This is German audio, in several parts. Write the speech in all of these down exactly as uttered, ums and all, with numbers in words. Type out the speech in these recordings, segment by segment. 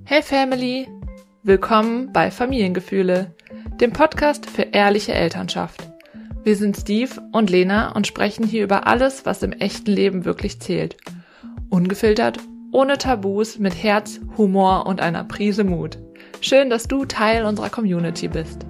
Hey Family! Willkommen bei Familiengefühle, dem Podcast für ehrliche Elternschaft. Wir sind Steve und Lena und sprechen hier über alles, was im echten Leben wirklich zählt. Ungefiltert, ohne Tabus, mit Herz, Humor und einer Prise Mut. Schön, dass du Teil unserer Community bist.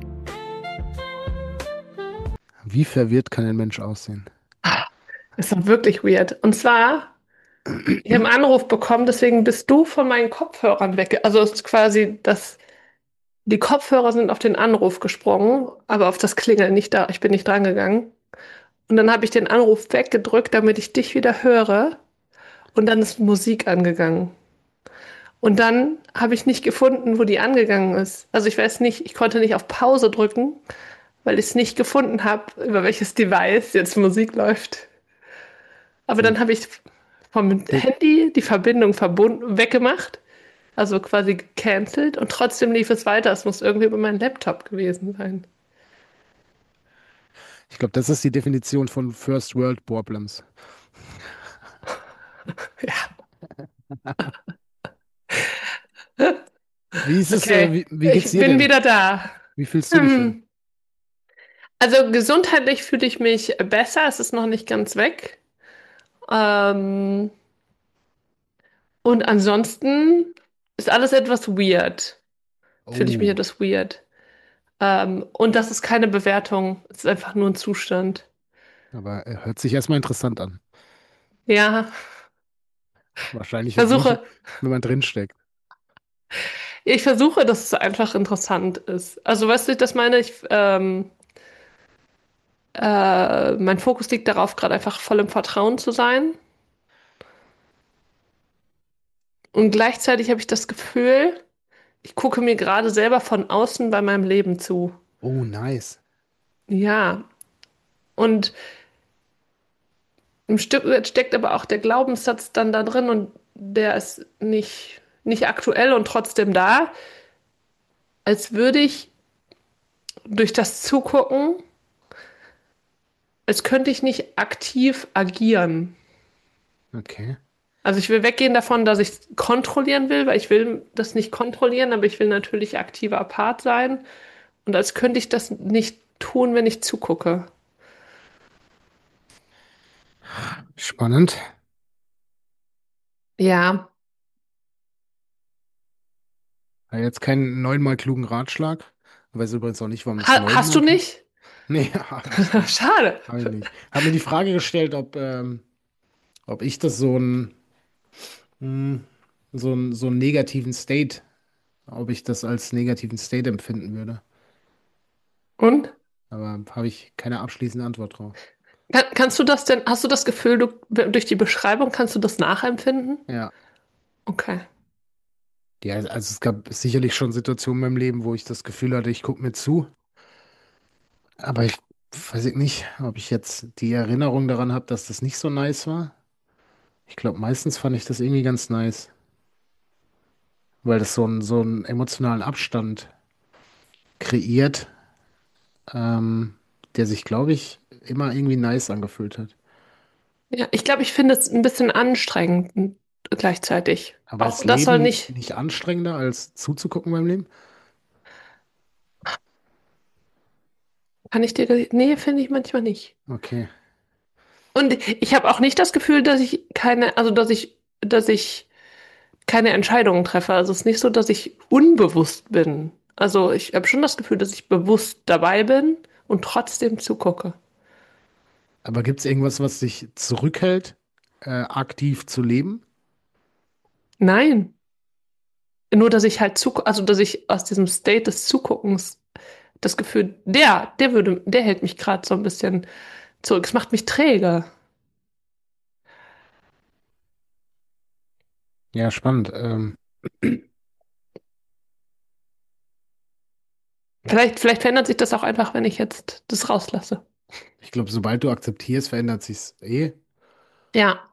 Wie verwirrt kann ein Mensch aussehen? Das ist doch wirklich weird. Und zwar, ich habe einen Anruf bekommen, deswegen bist du von meinen Kopfhörern weg. Also es ist quasi das, die Kopfhörer sind auf den Anruf gesprungen, aber auf das Klingeln nicht da. Ich bin nicht dran gegangen. Und dann habe ich den Anruf weggedrückt, damit ich dich wieder höre. Und dann ist Musik angegangen. Und dann habe ich nicht gefunden, wo die angegangen ist. Also ich weiß nicht, ich konnte nicht auf Pause drücken, weil ich es nicht gefunden habe, über welches Device jetzt Musik läuft. Aber dann habe ich vom Handy die Verbindung verbunden, weggemacht, also quasi gecancelt und trotzdem lief es weiter. Es muss irgendwie über meinen Laptop gewesen sein. Ich glaube, das ist die Definition von First World Problems. Ja, Wie ist es, äh, okay. wie, wie geht's Ich dir bin denn? wieder da. Wie fühlst du dich denn? Hm. Also gesundheitlich fühle ich mich besser. Es ist noch nicht ganz weg. Ähm, und ansonsten ist alles etwas weird. Fühle ich mich Oh, etwas weird. Ähm, und das ist keine Bewertung. Es ist einfach nur ein Zustand. aber er hört sich erstmal interessant an. Ja, ich Wahrscheinlich nicht, versuche. wenn man drinsteckt. Ich versuche, dass es einfach interessant ist. Also, weißt du, ich das meine, ich, ähm, äh, mein Fokus liegt darauf, gerade einfach voll im Vertrauen zu sein. Und gleichzeitig habe ich das Gefühl, ich gucke mir gerade selber von außen bei meinem Leben zu. Oh, nice. Ja, und im Stück weit steckt aber auch der Glaubenssatz dann da drin und der ist nicht, nicht aktuell und trotzdem da, als würde ich durch das Zugucken, als könnte ich nicht aktiv agieren. Okay. Also ich will weggehen davon, dass ich es kontrollieren will, weil ich will das nicht kontrollieren, aber ich will natürlich aktiver Part sein. Und als könnte ich das nicht tun, wenn ich zugucke. Spannend. Ja. Ja, jetzt keinen neunmal klugen Ratschlag. Ich weiß übrigens auch nicht, warum es Ha hast neunmal du klug. nicht? Nee, habe ich nicht. Schade. Habe ich nicht. Habe mir die Frage gestellt, ob, ähm, ob ich das so ein, hm, so ein, so einen negativen State, ob ich das als negativen State empfinden würde. Und? Aber habe ich keine abschließende Antwort drauf. Kann, kannst du das denn, hast du das Gefühl, du, durch die Beschreibung kannst du das nachempfinden? Ja. Okay. Ja, also es gab sicherlich schon Situationen in meinem Leben, wo ich das Gefühl hatte, ich gucke mir zu. Aber ich weiß ich nicht, ob ich jetzt die Erinnerung daran habe, dass das nicht so nice war. Ich glaube, meistens fand ich das irgendwie ganz nice, weil das so einen, so einen emotionalen Abstand kreiert, ähm, der sich, glaube ich, immer irgendwie nice angefühlt hat. Ja, ich glaube, ich finde es ein bisschen anstrengend gleichzeitig. Aber Auch ist das soll Leben nicht, nicht anstrengender als zuzugucken beim Leben? kann ich dir, nee, finde ich manchmal nicht. Okay. Und ich habe auch nicht das Gefühl, dass ich keine, also dass ich, dass ich keine Entscheidungen treffe. Also es ist nicht so, dass ich unbewusst bin. Also ich habe schon das Gefühl, dass ich bewusst dabei bin und trotzdem zugucke. Aber gibt es irgendwas, was dich zurückhält, äh, aktiv zu leben? Nein, nur dass ich halt zugucke, also dass ich aus diesem State des Zuguckens das Gefühl, der, der würde, der hält mich gerade so ein bisschen zurück. Es macht mich träge. Ja, spannend. Ähm, Vielleicht, vielleicht verändert sich das auch einfach, wenn ich jetzt das rauslasse. ich glaube, sobald du akzeptierst, verändert sich's eh. Ja.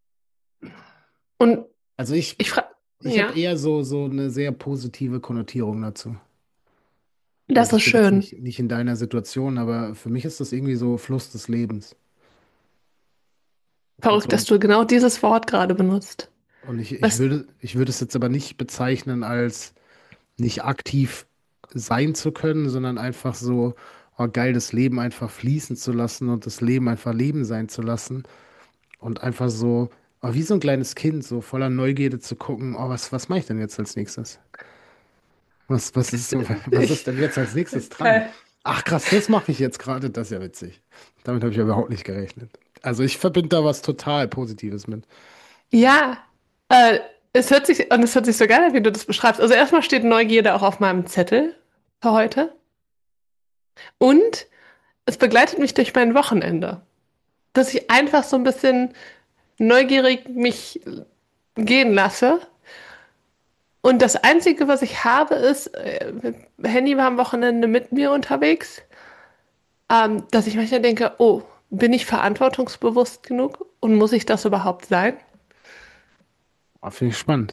Und Also ich, ich frage, ich habe ja, eher so, so eine sehr positive Konnotierung dazu. das Also ist ich bin jetzt schön. nicht, nicht in deiner Situation, aber für mich ist das irgendwie so Fluss des Lebens. Verrückt, Also, dass du genau dieses Wort gerade benutzt. Und ich, ich Was, würde, ich würde es jetzt aber nicht bezeichnen als nicht aktiv sein zu können, sondern einfach so, oh geil, das Leben einfach fließen zu lassen und das Leben einfach Leben sein zu lassen und einfach so, oh, wie so ein kleines Kind, so voller Neugierde zu gucken, oh, was, was mache ich denn jetzt als nächstes? Was, was ist, was ist ich, denn jetzt als nächstes dran? geil. Ach krass, das mache ich jetzt gerade, das ist ja witzig. Damit habe ich ja überhaupt nicht gerechnet. Also ich verbinde da was total Positives mit. Ja, äh, es hört sich, und es hört sich so geil an, wie du das beschreibst. Also erstmal steht Neugierde auch auf meinem Zettel für heute. Und es begleitet mich durch mein Wochenende. Dass ich einfach so ein bisschen neugierig mich gehen lasse. Und das Einzige, was ich habe, ist, äh, Henny war am Wochenende mit mir unterwegs, ähm, dass ich manchmal denke, oh, bin ich verantwortungsbewusst genug und muss ich das überhaupt sein? Oh, finde ich spannend.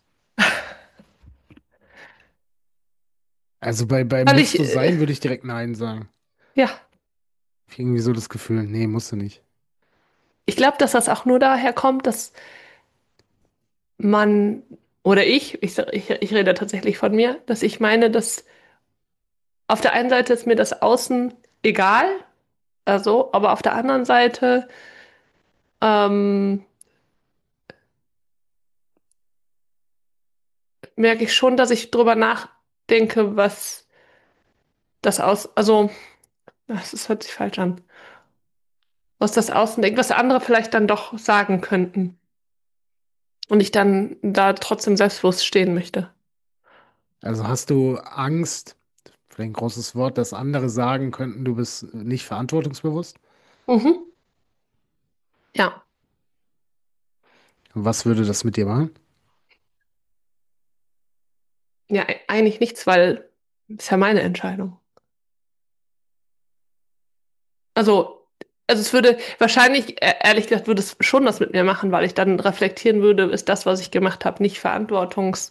Also bei, bei Weil musst ich, du äh, sein, würde ich direkt Nein sagen. ja, Ich hab irgendwie so das Gefühl, nee, musst du nicht. ich glaube, dass das auch nur daher kommt, dass man oder ich, ich, sag- ich, ich rede tatsächlich von mir, dass ich meine, dass auf der einen Seite ist mir das Außen egal, also, aber auf der anderen Seite ähm, merke ich schon, dass ich drüber nachdenke, was das aus, also, das, das hört sich falsch an, was das Außen denkt, was andere vielleicht dann doch sagen könnten und ich dann da trotzdem selbstbewusst stehen möchte. Also hast du Angst, vielleicht ein großes Wort, dass andere sagen könnten, du bist nicht verantwortungsbewusst? Mhm. Ja, Was würde das mit dir machen? ja, e- eigentlich nichts, weil es ist ja meine Entscheidung. Also, also es würde wahrscheinlich, e- ehrlich gesagt, würde es schon was mit mir machen, weil ich dann reflektieren würde, ist das, was ich gemacht habe, nicht verantwortungsvoll.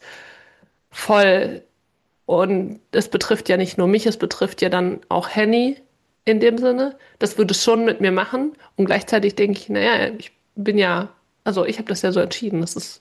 Und es betrifft ja nicht nur mich, es betrifft ja dann auch Henny in dem Sinne. Das würde es schon mit mir machen. Und gleichzeitig denke ich, naja, ich bin ja, also ich habe das ja so entschieden. Das ist,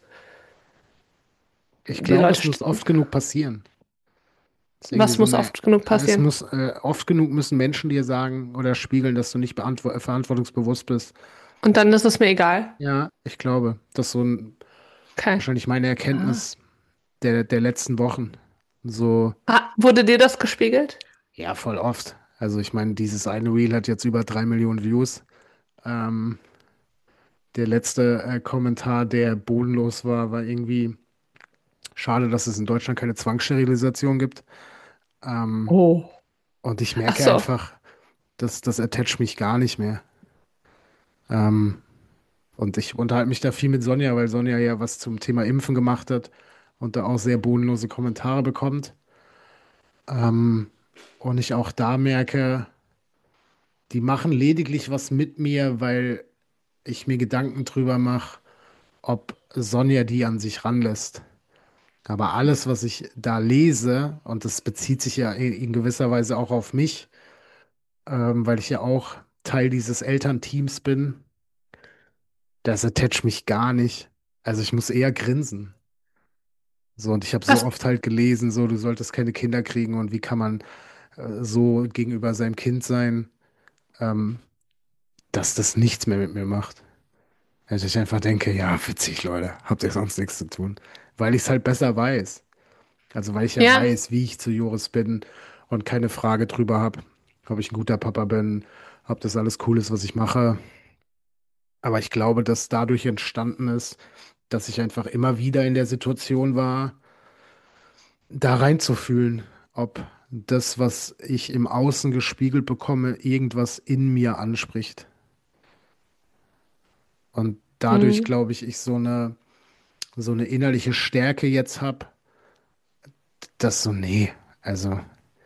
Ich die glaube, Leute es muss stehen. oft genug passieren. Das ist irgendwie Was so muss eine, oft genug es passieren? muss, äh, oft genug müssen Menschen dir sagen oder spiegeln, dass du nicht beantwo- verantwortungsbewusst bist. Und dann ist es mir egal. Ja, ich glaube, das ist so ein, Okay. wahrscheinlich meine Ah. Erkenntnis der, der letzten Wochen. So, Ah, wurde dir das gespiegelt? ja, voll oft. Also ich meine, dieses eine Reel hat jetzt über drei Millionen Views. Ähm, der letzte äh, Kommentar, der bodenlos war, war irgendwie schade, dass es in Deutschland keine Zwangssterilisation gibt. Ähm, Oh. und ich Ach merke so. einfach, dass das attach mich gar nicht mehr. Ähm, und ich unterhalte mich da viel mit Sonja, weil Sonja ja was zum Thema Impfen gemacht hat und da auch sehr bodenlose Kommentare bekommt. Ähm, und ich auch da merke, die machen lediglich was mit mir, weil ich mir Gedanken drüber mache, ob Sonja die an sich ranlässt. Aber alles, was ich da lese, und das bezieht sich ja in, in gewisser Weise auch auf mich, ähm, weil ich ja auch Teil dieses Elternteams bin, das attach mich gar nicht. Also ich muss eher grinsen. So, und ich habe so Was, oft halt gelesen, so, du solltest keine Kinder kriegen und wie kann man äh, so gegenüber seinem Kind sein, ähm, dass das nichts mehr mit mir macht. Also ich einfach denke, ja, witzig, Leute, habt ihr sonst nichts zu tun? Weil ich es halt besser weiß. Also weil ich ja ja, weiß, wie ich zu Joris bin und keine Frage drüber habe, ob ich ein guter Papa bin, ob das alles cool ist, was ich mache. Aber ich glaube, dass dadurch entstanden ist, dass ich einfach immer wieder in der Situation war, da reinzufühlen, ob das, was ich im Außen gespiegelt bekomme, irgendwas in mir anspricht. Und dadurch hm. glaube ich, ich so eine, so eine innerliche Stärke jetzt habe, dass so, nee, also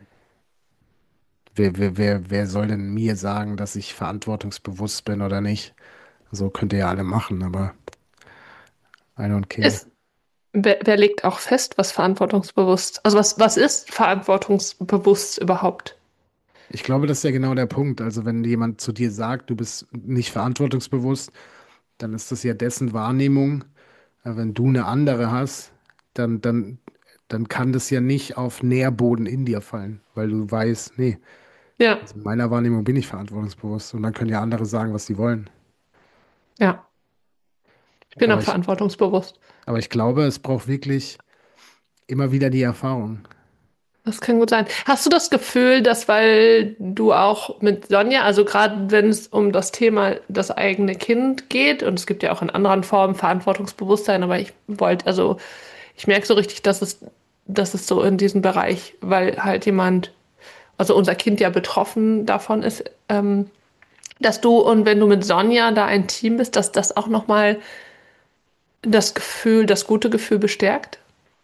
wer, wer, wer, wer soll denn mir sagen, dass ich verantwortungsbewusst bin oder nicht? So könnt ihr ja alle machen, aber I don't care. Ist, wer, wer legt auch fest, was verantwortungsbewusst, also was, was ist verantwortungsbewusst überhaupt? Ich glaube, das ist ja genau der Punkt. Also wenn jemand zu dir sagt, du bist nicht verantwortungsbewusst, dann ist das ja dessen Wahrnehmung. Äh, Wenn du eine andere hast, dann, dann, dann kann das ja nicht auf Nährboden in dir fallen, weil du weißt, nee, Ja, also in meiner Wahrnehmung bin ich verantwortungsbewusst und dann können ja andere sagen, was sie wollen. ja, ich bin Aber auch ich, verantwortungsbewusst. aber ich glaube, es braucht wirklich immer wieder die Erfahrung. Das kann gut sein. Hast du das Gefühl, dass weil du auch mit Sonja, also gerade wenn es um das Thema das eigene Kind geht, und es gibt ja auch in anderen Formen Verantwortungsbewusstsein, aber ich wollte, also ich merke so richtig, dass es, dass es so in diesem Bereich, weil halt jemand, also unser Kind ja betroffen davon ist, ähm, dass du und wenn du mit Sonja da ein Team bist, dass das auch nochmal das Gefühl, das gute Gefühl bestärkt?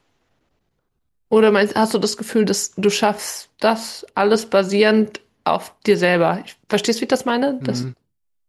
Oder meinst, hast du das Gefühl, dass du schaffst das alles basierend auf dir selber? Ich, verstehst du, wie ich das meine? Das, Mhm.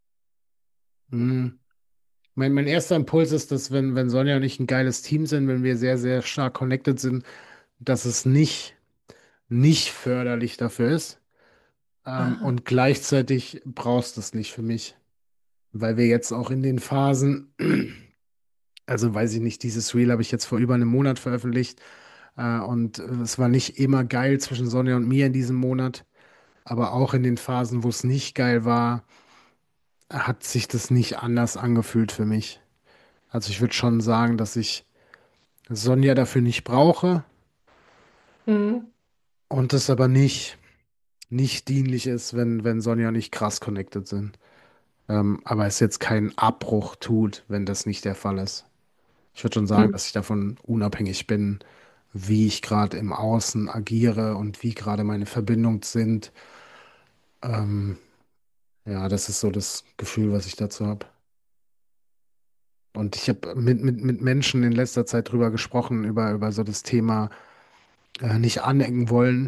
Mhm. Mein, mein erster Impuls ist, dass wenn, wenn Sonja und ich ein geiles Team sind, wenn wir sehr, sehr stark connected sind, dass es nicht, nicht förderlich dafür ist. Ähm, aha. und gleichzeitig brauchst du es nicht für mich. Weil wir jetzt auch in den Phasen, also weiß ich nicht, dieses Reel habe ich jetzt vor über einem Monat veröffentlicht. Äh, und äh, es war nicht immer geil zwischen Sonja und mir in diesem Monat. Aber auch in den Phasen, wo es nicht geil war, hat sich das nicht anders angefühlt für mich. Also ich würde schon sagen, dass ich Sonja dafür nicht brauche Mhm. und es aber nicht, nicht dienlich ist, wenn, wenn Sonja nicht krass connected sind. Ähm, aber es jetzt keinen Abbruch tut, wenn das nicht der Fall ist. Ich würde schon sagen, Mhm. dass ich davon unabhängig bin, wie ich gerade im Außen agiere und wie gerade meine Verbindungen sind. Ähm, ja, das ist so das Gefühl, was ich dazu habe. Und ich habe mit, mit, mit Menschen in letzter Zeit drüber gesprochen, über, über so das Thema äh, nicht anecken wollen.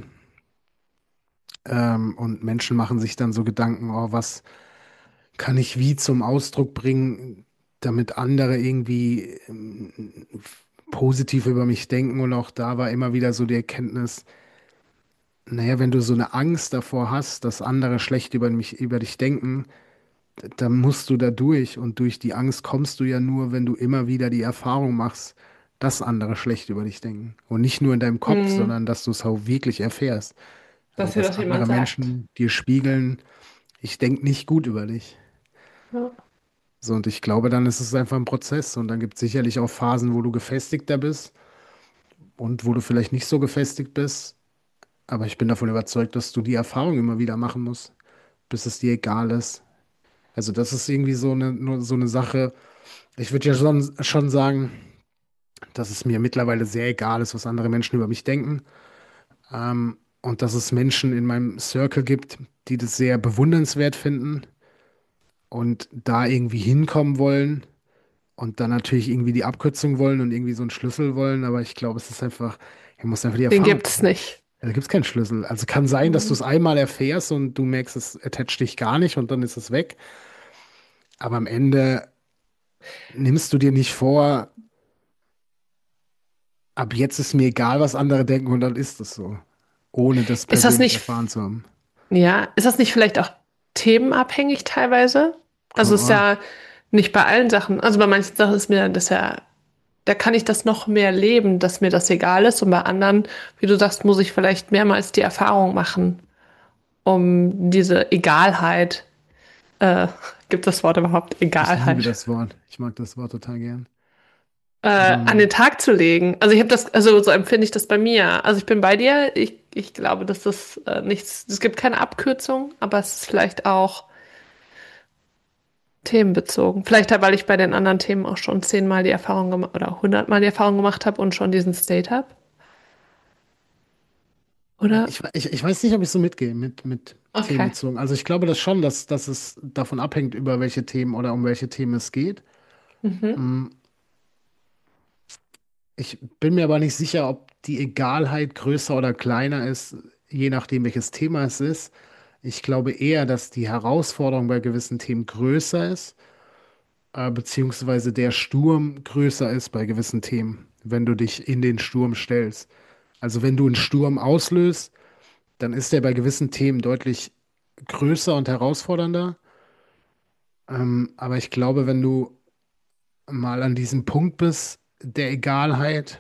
Ähm, und Menschen machen sich dann so Gedanken, oh, was kann ich wie zum Ausdruck bringen, damit andere irgendwie ähm, positiv über mich denken. Und auch da war immer wieder so die Erkenntnis, naja, wenn du so eine Angst davor hast, dass andere schlecht über mich, über dich denken, dann musst du da durch. Und durch die Angst kommst du ja nur, wenn du immer wieder die Erfahrung machst, dass andere schlecht über dich denken. Und nicht nur in deinem Kopf, Mhm. sondern dass du es auch wirklich erfährst. Also, Dass dir dass das andere jemand sagt. Menschen dir spiegeln, ich denke nicht gut über dich. Ja. So, und ich glaube, dann ist es einfach ein Prozess. Und dann gibt es sicherlich auch Phasen, wo du gefestigter bist und wo du vielleicht nicht so gefestigt bist. Aber ich bin davon überzeugt, dass du die Erfahrung immer wieder machen musst, bis es dir egal ist. Also das ist irgendwie so eine, nur so eine Sache. Ich würde ja schon, schon sagen, dass es mir mittlerweile sehr egal ist, was andere Menschen über mich denken. Ähm, und dass es Menschen in meinem Circle gibt, die das sehr bewundernswert finden und da irgendwie hinkommen wollen und dann natürlich irgendwie die Abkürzung wollen und irgendwie so einen Schlüssel wollen. Aber ich glaube, es ist einfach, ihr musst einfach die Den Erfahrung gibt's machen. nicht. Da gibt es keinen Schlüssel. Also kann sein, dass du Mhm. es einmal erfährst und du merkst, es attached dich gar nicht und dann ist es weg. Aber am Ende nimmst du dir nicht vor, ab jetzt ist mir egal, was andere denken und dann ist es so. Ohne das Ist das persönlich nicht, erfahren zu haben. ja, ist das nicht vielleicht auch themenabhängig teilweise? Also Kommt es ist an. ja nicht bei allen Sachen. Also bei manchen Sachen ist mir das ja, da kann ich das noch mehr leben, dass mir das egal ist. Und bei anderen, wie du sagst, muss ich vielleicht mehrmals die Erfahrung machen, um diese Egalheit, äh, gibt das Wort überhaupt, Ich liebe Egalheit, das Wort. Ich mag das Wort total gern. äh, an den Ähm, Tag zu legen. Also ich habe das, also so empfinde ich das bei mir. Also ich bin bei dir. Ich, ich glaube, dass das äh, nichts, es gibt keine Abkürzung, aber es ist vielleicht auch themenbezogen. Vielleicht, weil ich bei den anderen Themen auch schon zehnmal die Erfahrung gemacht oder hundertmal die Erfahrung gemacht habe und schon diesen State habe. Oder? ich, ich, ich weiß nicht, ob ich so mitgehe mit, mit Okay. themenbezogen. Also ich glaube das schon, dass, dass es davon abhängt, über welche Themen oder um welche Themen es geht. Mhm. Mm, Ich bin mir aber nicht sicher, ob die Egalheit größer oder kleiner ist, je nachdem, welches Thema es ist. Ich glaube eher, dass die Herausforderung bei gewissen Themen größer ist, äh, beziehungsweise der Sturm größer ist bei gewissen Themen, wenn du dich in den Sturm stellst. Also wenn du einen Sturm auslöst, dann ist der bei gewissen Themen deutlich größer und herausfordernder. Ähm, aber ich glaube, wenn du mal an diesem Punkt bist der Egalheit,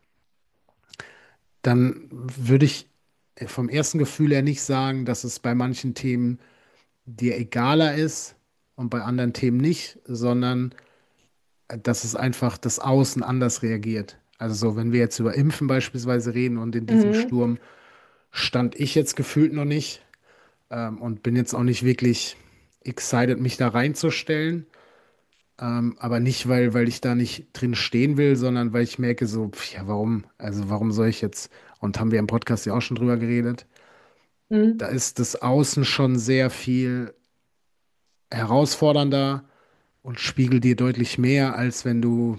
dann würde ich vom ersten Gefühl her nicht sagen, dass es bei manchen Themen dir egaler ist und bei anderen Themen nicht, sondern dass es einfach das Außen anders reagiert. Also so, wenn wir jetzt über Impfen beispielsweise reden und in diesem Mhm. Sturm stand ich jetzt gefühlt noch nicht ähm, und bin jetzt auch nicht wirklich excited, mich da reinzustellen. Ähm, aber nicht, weil, weil ich da nicht drin stehen will, sondern weil ich merke so, pf, ja, warum? Also warum soll ich jetzt, und haben wir im Podcast ja auch schon drüber geredet, da Mhm. ist das Außen schon sehr viel herausfordernder und spiegelt dir deutlich mehr, als wenn du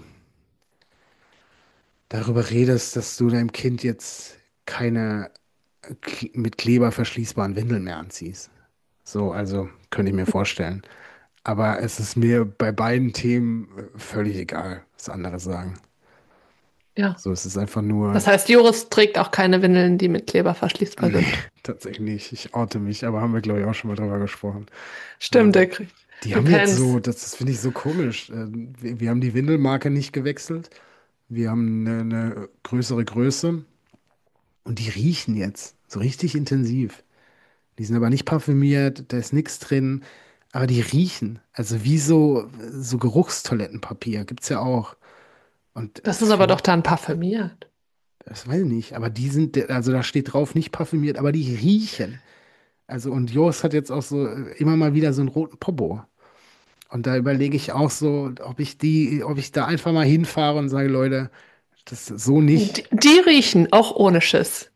darüber redest, dass du deinem Kind jetzt keine k- mit Kleber verschließbaren Windeln mehr anziehst. So, also könnte ich mir vorstellen. Aber es ist mir bei beiden Themen äh, völlig egal, was andere sagen. Ja. So, es ist einfach nur, Das heißt, Joris trägt auch keine Windeln, die mit Kleber verschließbar nee, sind. tatsächlich nicht. Ich oute mich, aber haben wir, glaube ich, auch schon mal drüber gesprochen. Stimmt, der Ähm, kriegt. Die haben jetzt Depends. so, das, das finde ich so komisch. Ähm, wir, wir haben die Windelmarke nicht gewechselt. Wir haben eine, eine größere Größe und die riechen jetzt so richtig intensiv. Die sind aber nicht parfümiert, da ist nichts drin, aber die riechen. Also wie so, so Geruchstoilettenpapier gibt es ja auch. Und Das ist aber für, doch dann parfümiert. das weiß ich nicht, aber die sind, also da steht drauf, nicht parfümiert, aber die riechen. Also und Jost hat jetzt auch so äh, immer mal wieder so einen roten Popo. Und da überlege ich auch so, ob ich die, ob ich da einfach mal hinfahre und sage, Leute, das ist so nicht. Die, die riechen auch ohne Schiss.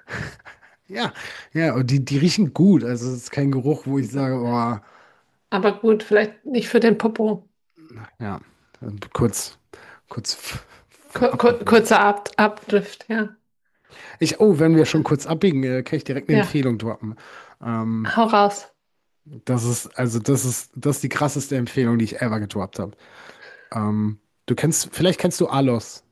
Ja, ja, und die, die riechen gut. Also es ist kein Geruch, wo ich sage, oh, Aber gut, vielleicht nicht für den Popo. ja, kurz, kurz f- f- Kur kur abgewogen. kurzer Ab Abdrift, ja. Ich, oh, wenn wir schon kurz abbiegen, äh, kann ich direkt eine Ja, Empfehlung droppen. Ähm, hau raus. das ist, also das ist, das ist die krasseste Empfehlung, die ich ever gedroppt habe. Ähm, du kennst, vielleicht kennst du Alos.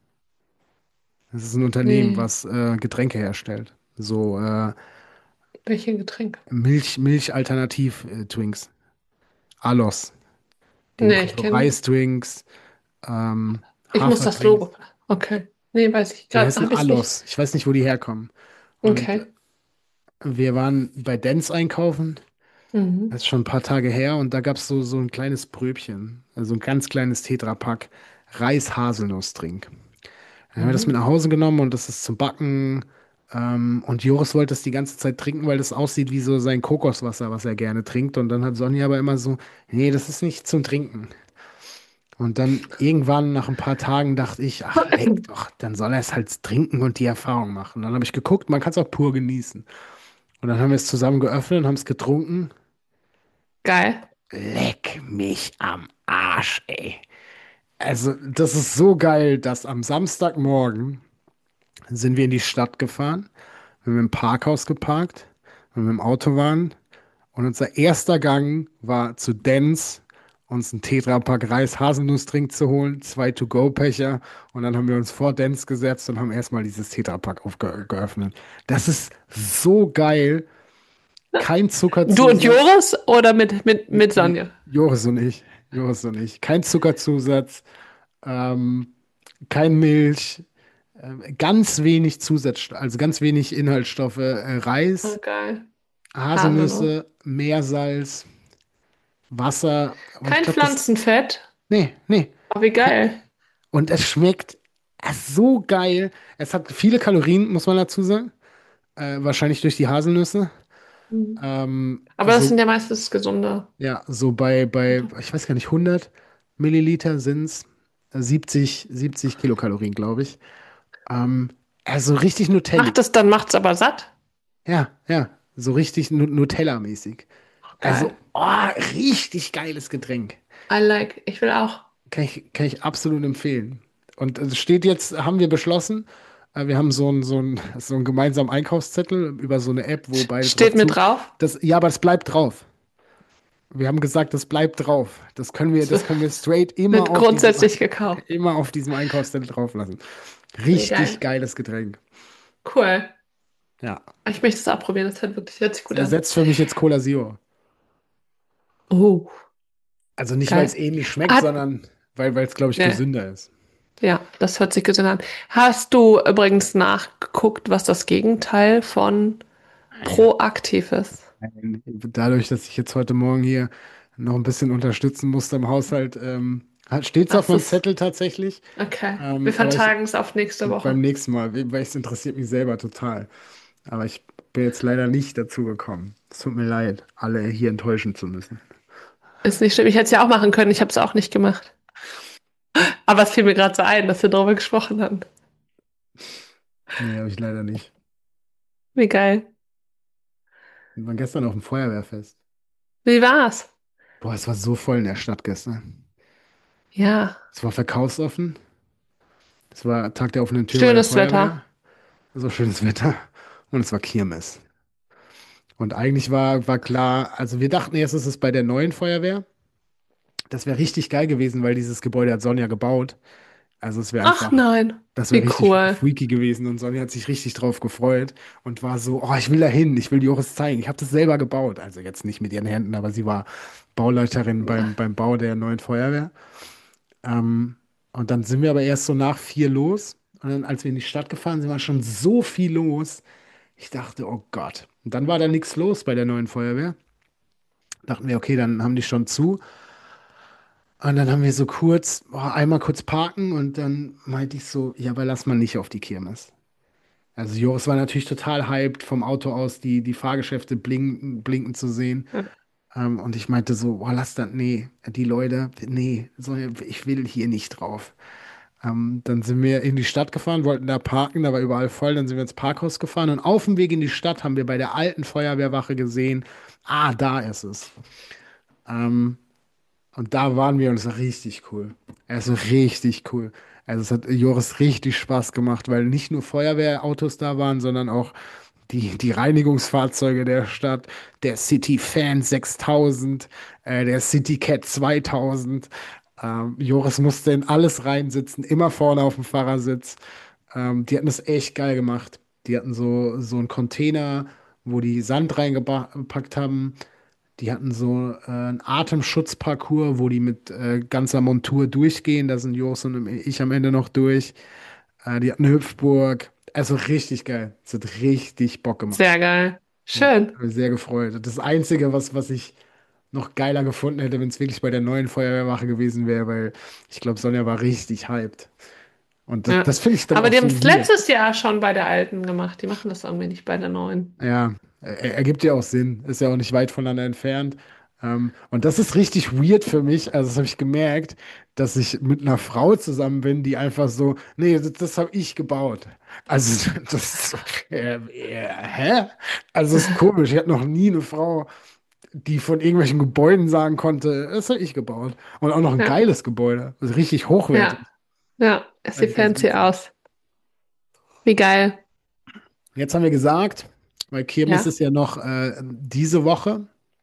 Das ist ein Unternehmen, Nee, was äh, Getränke herstellt. So äh, welche Getränke? Milch, Milch-Alternativ-Twinks. Alos. Die Nee, machen ich so kenne. Reisdrinks, ähm, Ich muss das Haferdrinks. Logo. Okay. Nee, weiß ich Die gerade. heißen Habe ich nicht. Alos. Ich weiß nicht, wo die herkommen. Und Okay. wir waren bei Dents einkaufen. Mhm. Das ist schon ein paar Tage her. Und da gab es so, so ein kleines Bröbchen. Also ein ganz kleines Tetrapack Reis-Haselnuss-Drink. Dann haben wir das mit Mhm. nach Hause genommen und das ist zum Backen. Ähm, und Joris wollte das die ganze Zeit trinken, weil das aussieht wie so sein Kokoswasser, was er gerne trinkt. Und dann hat Sonja aber immer so, nee, das ist nicht zum Trinken. Und dann irgendwann nach ein paar Tagen dachte ich, ach, leck doch, dann soll er es halt trinken und die Erfahrung machen. Dann habe ich geguckt, man kann es auch pur genießen. Und dann haben wir es zusammen geöffnet und haben es getrunken. Geil. Leck mich am Arsch, ey. Also, das ist so geil, dass am Samstagmorgen sind wir in die Stadt gefahren, wir haben im Parkhaus geparkt, wenn wir im Auto waren. Und unser erster Gang war zu Dens, uns einen Tetrapack Reis-Haselnuss-Drink zu holen, zwei To-Go-Becher. Und dann haben wir uns vor Dens gesetzt und haben erstmal dieses Tetrapack aufgeöffnet. Das ist so geil. Kein Du und Zuckerzusatz. Joris oder mit, mit, J- mit J- Sonja? Joris und ich. Joris und ich. Kein Zuckerzusatz, ähm, kein Milch, äh, ganz wenig Zusatz, also ganz wenig Inhaltsstoffe. Äh, Oh, Reis, geil. Haselnuss. Haselnüsse, Meersalz, Wasser. Und ich Kein glaube, das. Pflanzenfett. Nee, nee. Oh, wie Kein, geil. und es schmeckt äh, so geil. Es hat viele Kalorien, muss man dazu sagen. Äh, wahrscheinlich durch die Haselnüsse. Mhm. Ähm, Aber das sind so, ja meistens gesunde. ja, so bei, bei, ich weiß gar nicht, hundert Milliliter sind es siebzig, siebzig Kilokalorien, glaube ich. Ähm, also richtig Macht Nutellig. es, dann macht's aber satt. Ja, ja, so richtig Nu- Nutella-mäßig. Oh, geil. Also, oh, richtig geiles Getränk. I like. Ich will auch. Kann ich, kann ich absolut empfehlen. Und es steht jetzt, haben wir beschlossen, äh, wir haben so einen so einen- so einen gemeinsamen Einkaufszettel über so eine App, wo beide drauf Steht mit zu. drauf. Das, ja, aber das bleibt drauf. Wir haben gesagt, das bleibt drauf. Das können wir, das können wir straight immer Wird auf diesem, grundsätzlich gekauft. immer auf diesem Einkaufszettel drauf lassen. Nee, Richtig geil. geiles Getränk. Cool. Ja. Ich möchte es ausprobieren. Das hört wirklich, hört sich Es gut an. ersetzt für mich jetzt Cola Zero. Oh, Also nicht, weil es geil. ähnlich schmeckt, Hat, sondern weil weil es, glaube ich, Ja, gesünder ist. ja, das hört sich gesund an. Hast du übrigens nachgeguckt, was das Gegenteil von Naja, proaktiv ist? nein. Dadurch, dass ich jetzt heute Morgen hier noch ein bisschen unterstützen musste im Haushalt, ähm, steht es auf Das meinem ist Zettel tatsächlich. okay. Wir Ähm, aber ich vertagen es auf nächste beim Woche. nächsten Mal, weil es interessiert mich selber total. Aber ich bin jetzt leider nicht dazu gekommen. Es tut mir leid, alle hier enttäuschen zu müssen. Ist nicht schlimm. Ich hätte es ja auch machen können. Ich habe es auch nicht gemacht. Aber es fiel mir gerade so ein, dass wir darüber gesprochen haben. Nee, habe ich leider nicht. Wie geil. Wir waren gestern auf dem Feuerwehrfest. Wie war's? Boah, es war so voll in der Stadt gestern. Ja, Es war verkaufsoffen. Es war Tag der offenen Tür bei der schönes Feuerwehr. Wetter. So schönes Wetter. Und es war Kirmes. Und eigentlich war, war klar, also wir dachten erst, es ist bei der neuen Feuerwehr. Das wäre richtig geil gewesen, weil dieses Gebäude hat Sonja gebaut. Also es wäre Ach einfach, nein, das wäre wie richtig cool. freaky gewesen. Und Sonja hat sich richtig drauf gefreut und war so, oh, ich will da hin, ich will Joris zeigen. Ich habe das selber gebaut. Also jetzt nicht mit ihren Händen, aber sie war Bauleiterin beim, beim Bau der neuen Feuerwehr. Ähm, und dann sind wir aber erst so nach vier los. Und dann, als wir in die Stadt gefahren sind, war schon so viel los. Ich dachte, oh Gott. Und dann war da nichts los bei der neuen Feuerwehr. Dachten wir, okay, dann haben die schon zu. Und dann haben wir so kurz, oh, einmal kurz parken und dann meinte ich so, ja, aber lass mal nicht auf die Kirmes. Also Joris war natürlich total hyped vom Auto aus, die, die Fahrgeschäfte blinken, blinken zu sehen. Ja. Ähm, und ich meinte so, oh, lass das, nee, die Leute, nee, so, ich will hier nicht drauf. Ähm, dann sind wir in die Stadt gefahren, wollten da parken, da war überall voll, dann sind wir ins Parkhaus gefahren und auf dem Weg in die Stadt haben wir bei der alten Feuerwehrwache gesehen, ah, da ist es. Ähm, und da waren wir und es war richtig cool. Also richtig cool. Also es hat Joris richtig Spaß gemacht, weil nicht nur Feuerwehrautos da waren, sondern auch die, die Reinigungsfahrzeuge der Stadt, der City Fan sechstausend, äh, der City Cat zweitausend. Ähm, Joris musste in alles reinsitzen, immer vorne auf dem Fahrersitz. Ähm, die hatten das echt geil gemacht. Die hatten so, so einen Container, wo die Sand reingepackt haben. Die hatten so äh, einen Atemschutzparcours, wo die mit äh, ganzer Montur durchgehen. Da sind Jos und ich am Ende noch durch. Äh, die hatten eine Hüpfburg. Also richtig geil. Es hat richtig Bock gemacht. Sehr geil. Ja, Schön. hab mich sehr gefreut. Das Einzige, was, was ich noch geiler gefunden hätte, wenn es wirklich bei der neuen Feuerwehrwache gewesen wäre, weil ich glaube, Sonja war richtig hyped. Und das, Ja. das finde ich dann Aber auch die haben so es weird. letztes Jahr schon bei der alten gemacht. Die machen das irgendwie nicht bei der neuen. Ja, er, ergibt ja auch Sinn. Ist ja auch nicht weit voneinander entfernt. Ähm, und das ist richtig weird für mich. Also, das habe ich gemerkt, dass ich mit einer Frau zusammen bin, die einfach so, nee, das, das habe ich gebaut. Also, das, äh, äh, hä? Also, das ist komisch. Ich hatte noch nie eine Frau, die von irgendwelchen Gebäuden sagen konnte, das habe ich gebaut. Und auch noch ein Ja, geiles Gebäude. Also richtig hochwertig. ja, ja. Es sieht Ganz, ganz fancy witzig. aus. Wie geil. Jetzt haben wir gesagt, weil Kirmes Ja. ist ja noch äh, diese Woche.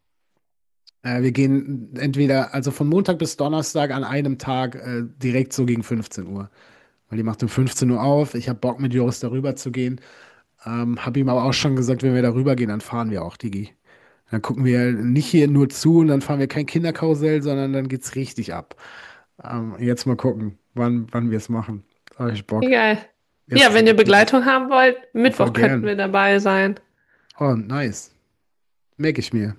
Äh, wir gehen entweder, also von Montag bis Donnerstag an einem Tag äh, direkt so gegen fünfzehn Uhr. Weil die macht um fünfzehn Uhr auf. Ich habe Bock mit Joris darüber zu gehen. Ähm, habe ihm aber auch schon gesagt, wenn wir darüber gehen, dann fahren wir auch, Digi. Dann gucken wir nicht hier nur zu und dann fahren wir kein Kinderkarussell, sondern dann geht's richtig ab. Ähm, jetzt mal gucken, wann, wann wir es machen. Da habe ich Wie Bock. geil. Ja, Jetzt wenn ihr Begleitung haben wollt, voll Mittwoch könnten gern. wir dabei sein. Oh, nice. Merke ich mir.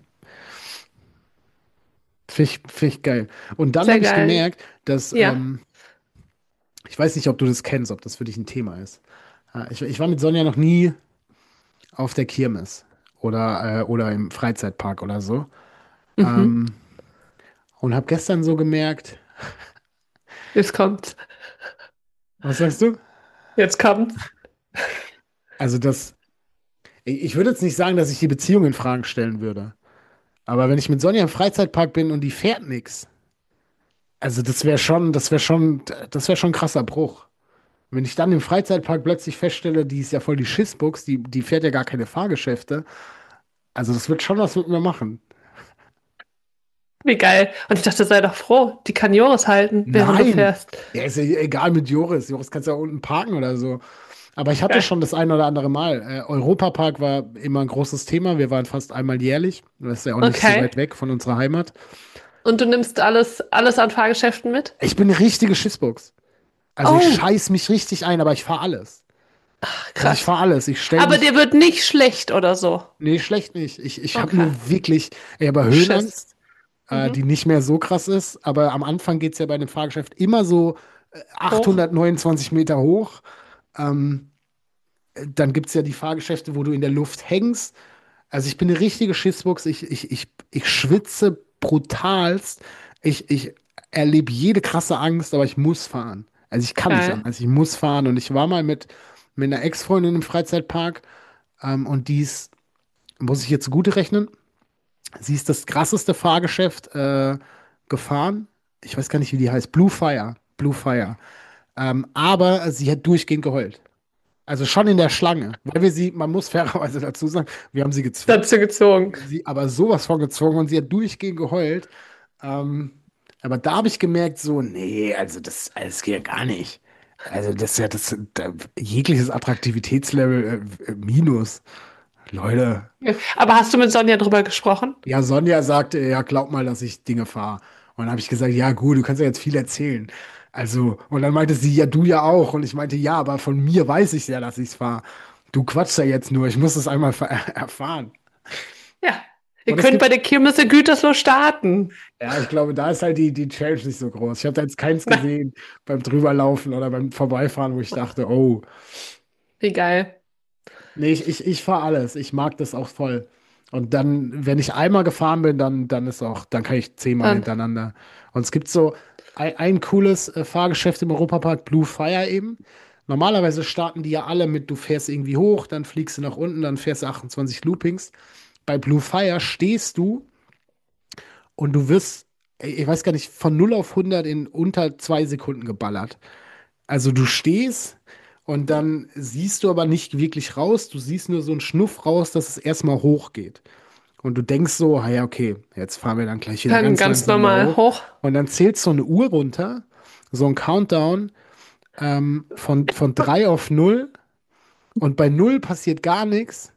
Finde ich, find ich geil. Und dann Sehr habe ich geil. gemerkt, dass, Ja. ähm, ich weiß nicht, ob du das kennst, ob das für dich ein Thema ist. Äh, ich, ich war mit Sonja noch nie auf der Kirmes oder, äh, oder im Freizeitpark oder so. Mhm. Ähm, und habe gestern so gemerkt, Jetzt kommt's. was sagst du? Jetzt kommt's. Also das, ich ich würde jetzt nicht sagen, dass ich die Beziehung in Frage stellen würde. Aber wenn ich mit Sonja im Freizeitpark bin und die fährt nix, also das wäre schon, das wäre schon, das wäre schon ein krasser Bruch. Wenn ich dann im Freizeitpark plötzlich feststelle, die ist ja voll die Schissbuchs, die, die fährt ja gar keine Fahrgeschäfte. Also das wird schon was mit mir machen. Wie geil. Und ich dachte, sei doch froh. Die kann Joris halten, während du Nein! fährst. Ja, ist ja egal mit Joris. Joris kannst ja unten parken oder so. Aber ich hatte Geil. schon das ein oder andere Mal. Äh, Europapark war immer ein großes Thema. Wir waren fast einmal jährlich. Das ist ja auch nicht so Okay. weit weg von unserer Heimat. Und du nimmst alles, alles an Fahrgeschäften mit? Ich bin eine richtige Schissbuchs. Also ich Oh, scheiß mich richtig ein, aber ich fahre alles. Also ich krass. fahre alles. Ich stelle Aber mich. dir wird nicht schlecht oder so. Nee, schlecht nicht. Ich, ich habe Okay. nur wirklich, ich habe Schiss. Höhenangst, äh, Mhm. die nicht mehr so krass ist. Aber am Anfang geht es ja bei dem Fahrgeschäft immer so äh, Hoch. achthundertneunundzwanzig Meter hoch. Ähm, Dann gibt es ja die Fahrgeschäfte, wo du in der Luft hängst. Also ich bin eine richtige Schissbuchs. Ich, ich, ich, ich schwitze brutalst. Ich, ich erlebe jede krasse Angst, aber ich muss fahren. Also ich kann nicht Geil. anders. Ich muss fahren. Und ich war mal mit, mit einer Ex-Freundin im Freizeitpark. Ähm, und die ist, muss ich ihr zugute rechnen, sie ist das krasseste Fahrgeschäft äh, gefahren. Ich weiß gar nicht, wie die heißt. Blue Fire. Blue Fire. Ähm, aber sie hat durchgehend geheult. Also schon in der Schlange, weil wir sie, man muss fairerweise dazu sagen, wir haben sie gezwungen, Dazu gezogen. sie aber sowas von gezwungen und sie hat durchgehend geheult. Ähm, aber da habe ich gemerkt, so, nee, also das, das geht ja gar nicht. Also das ist ja das, da, jegliches Attraktivitätslevel äh, äh, Minus. Leute, Aber hast du mit Sonja drüber gesprochen? ja, Sonja sagte, ja, glaub mal, dass ich Dinge fahre. Und dann habe ich gesagt, ja, gut, du kannst ja jetzt viel erzählen. Also, und dann meinte sie, ja, du ja auch. Und ich meinte, ja, aber von mir weiß ich ja, dass ich es fahre. Du quatschst ja jetzt nur, ich muss das einmal ver- erfahren. Ja. Ihr Und es könnt bei gibt, der Kirmes in Gütersloh starten. ja, ich glaube, da ist halt die, die Challenge nicht so groß. Ich habe da jetzt keins Na, gesehen beim Drüberlaufen oder beim Vorbeifahren, wo ich dachte, oh, wie geil. nee, ich, ich, ich fahre alles. Ich mag das auch voll. Und dann, wenn ich einmal gefahren bin, dann, dann ist auch, dann kann ich zehnmal Dann, hintereinander. Und es gibt so ein, ein cooles äh, Fahrgeschäft im Europapark, Blue Fire eben. Normalerweise starten die ja alle mit, du fährst irgendwie hoch, dann fliegst du nach unten, dann fährst du achtundzwanzig Loopings. Bei Blue Fire stehst du und du wirst, ich weiß gar nicht, von null auf hundert in unter zwei Sekunden geballert. Also du stehst und dann siehst du aber nicht wirklich raus, du siehst nur so einen Schnuff raus, dass es erstmal hochgeht. Und du denkst so, ah ja, okay, jetzt fahren wir dann gleich wieder dann ganz ganz langsam da normal hoch. hoch. Und dann zählt so eine Uhr runter, so ein Countdown ähm, von, von drei auf null. Und bei null passiert gar nichts.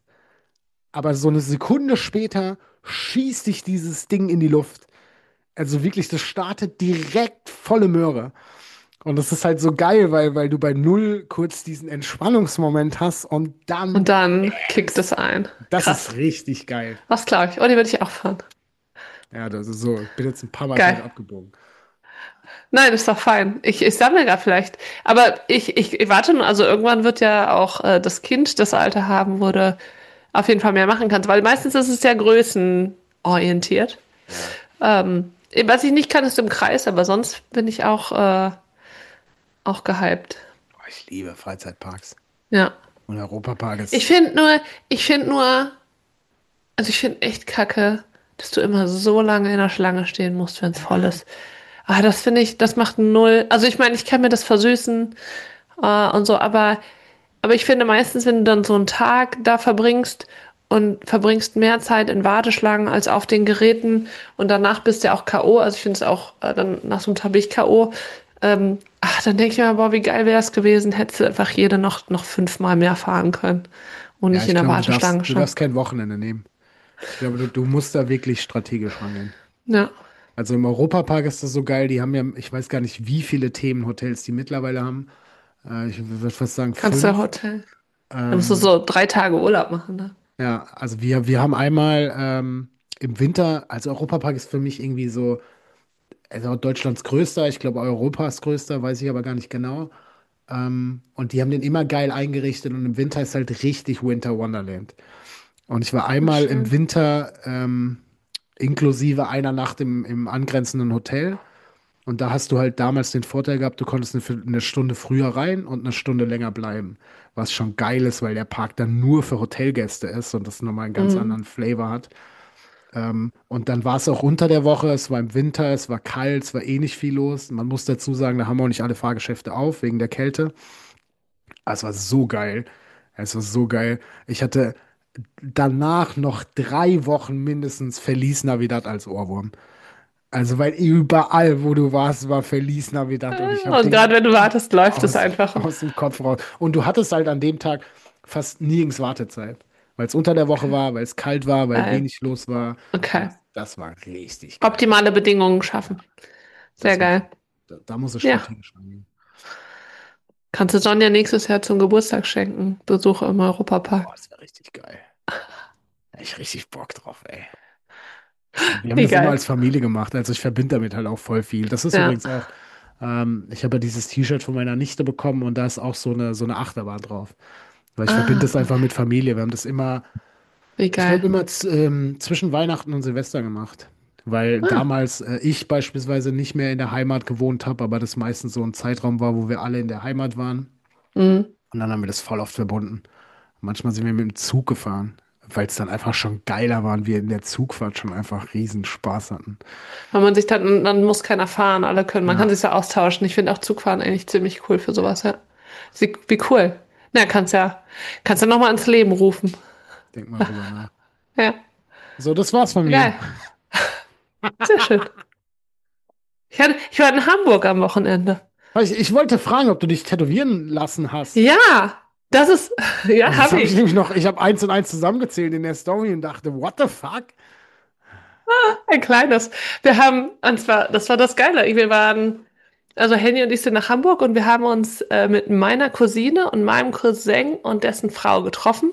Aber so eine Sekunde später schießt dich dieses Ding in die Luft. Also wirklich, das startet direkt volle Möhre. Und das ist halt so geil, weil, weil du bei null kurz diesen Entspannungsmoment hast und Und dann, dann kickt bams. es ein. Das ist Krass. richtig geil. Was glaube ich? Oh, die würde ich auch fahren. Ja, das ist so. Ich bin jetzt ein paar Mal falsch Geil. abgebogen. Nein, ist doch fein. Ich, ich sammle gerade vielleicht. Aber ich, ich, ich warte nur, also irgendwann wird ja auch äh, das Kind das Alter haben, wo du auf jeden Fall mehr machen kannst. Weil meistens ist es ja größenorientiert. Ja. Ähm, was ich nicht kann, ist im Kreis, aber sonst bin ich auch, äh, auch gehypt. Boah, ich liebe Freizeitparks. Ja. Und Europapark Ich ist. finde nur, ich finde nur, also ich finde echt kacke, dass du immer so lange in der Schlange stehen musst, wenn es voll ist. Ah, das finde ich, das macht null. Also ich meine, ich kann mir das versüßen äh, und so, aber, aber ich finde meistens, wenn du dann so einen Tag da verbringst und verbringst mehr Zeit in Warteschlangen als auf den Geräten und danach bist du ja auch K O. Also ich finde es auch, äh, dann nach so einem Tag bin ich K O. Ähm, ach, dann denke ich mir, boah, wie geil wäre es gewesen, hättest du einfach jede noch, noch fünfmal mehr fahren können und Ja, nicht in ich der glaube, du darfst, Warteschlange du schon. darfst kein Wochenende nehmen. Ich glaube, du, du musst da wirklich strategisch rangehen. Ja, Also im Europapark ist das so geil. Die haben ja, ich weiß gar nicht, wie viele Themenhotels die mittlerweile haben. Äh, ich würde fast sagen kannst du fünf. Hotel. Da musst du Ähm, so drei Tage Urlaub machen, ne? ja, also wir, wir haben einmal ähm, im Winter, also Europapark ist für mich irgendwie so, also Deutschlands größter, ich glaube Europas größter, weiß ich aber gar nicht genau. Ähm, und die haben den immer geil eingerichtet und im Winter ist halt richtig Winter Wonderland. Und ich war Ach, einmal im schön. Winter ähm, inklusive einer Nacht im, im angrenzenden Hotel. Und da hast du halt damals den Vorteil gehabt, du konntest eine, Viertel- eine Stunde früher rein und eine Stunde länger bleiben. Was schon geil ist, weil der Park dann nur für Hotelgäste ist und das nochmal einen ganz Mhm. anderen Flavor hat. Ähm, und dann war es auch unter der Woche, es war im Winter, es war kalt, es war eh nicht viel los. Man muss dazu sagen, da haben auch nicht alle Fahrgeschäfte auf wegen der Kälte. Aber es war so geil. Es war so geil. Ich hatte danach noch drei Wochen mindestens Feliz Navidad als Ohrwurm. Also, weil überall, wo du warst, war Feliz Navidad und ich habe Und gerade den wenn du wartest, läuft es aus, einfach. aus dem Kopf raus. Und du hattest halt an dem Tag fast nirgends Wartezeit. weil es unter der Woche war, weil es kalt war, weil Geil. wenig los war. Und Okay. das, das war richtig geil. Optimale Bedingungen schaffen. Sehr Das muss, geil. da, da muss es Ja. strategisch angehen. Kannst du Sonja nächstes Jahr zum Geburtstag schenken? Besuche im Europapark. Boah, das wäre richtig geil. Da hab ich richtig Bock drauf, ey. Wir haben Wie das immer geil. als Familie gemacht, also ich verbinde damit halt auch voll viel. Das ist Ja. übrigens auch, ähm, ich habe ja dieses T-Shirt von meiner Nichte bekommen und da ist auch so eine, so eine Achterbahn drauf. Weil ich verbinde Ah, das einfach mit okay. Familie. Wir haben das immer, Wie ich glaube, geil. immer z- ähm, zwischen Weihnachten und Silvester gemacht. Weil Ah. damals äh, ich beispielsweise nicht mehr in der Heimat gewohnt habe, aber das meistens so ein Zeitraum war, wo wir alle in der Heimat waren. Mhm. Und dann haben wir das voll oft verbunden. Manchmal sind wir mit dem Zug gefahren, weil es dann einfach schon geiler war und wir in der Zugfahrt schon einfach riesen Spaß hatten. Weil man sich dann, dann muss keiner fahren, alle können. Man kann Ja, sich so austauschen. Ich finde auch Zugfahren eigentlich ziemlich cool für sowas, ja. Wie, wie cool. Na, kannst ja, kannst ja nochmal ins Leben rufen. denk mal drüber nach. Ja, So, das war's von mir. geil. Sehr schön. Ich hatte, ich war in Hamburg am Wochenende. Ich, ich wollte fragen, ob du dich tätowieren lassen hast. Ja, das ist, ja, Das habe habe ich ich. nämlich noch, ich habe eins und eins zusammengezählt in der Story und dachte, what the fuck? Ein kleines. Wir haben, und zwar, das war das Geile. Wir waren, also Henny und ich sind nach Hamburg und wir haben uns äh, mit meiner Cousine und meinem Cousin und dessen Frau getroffen.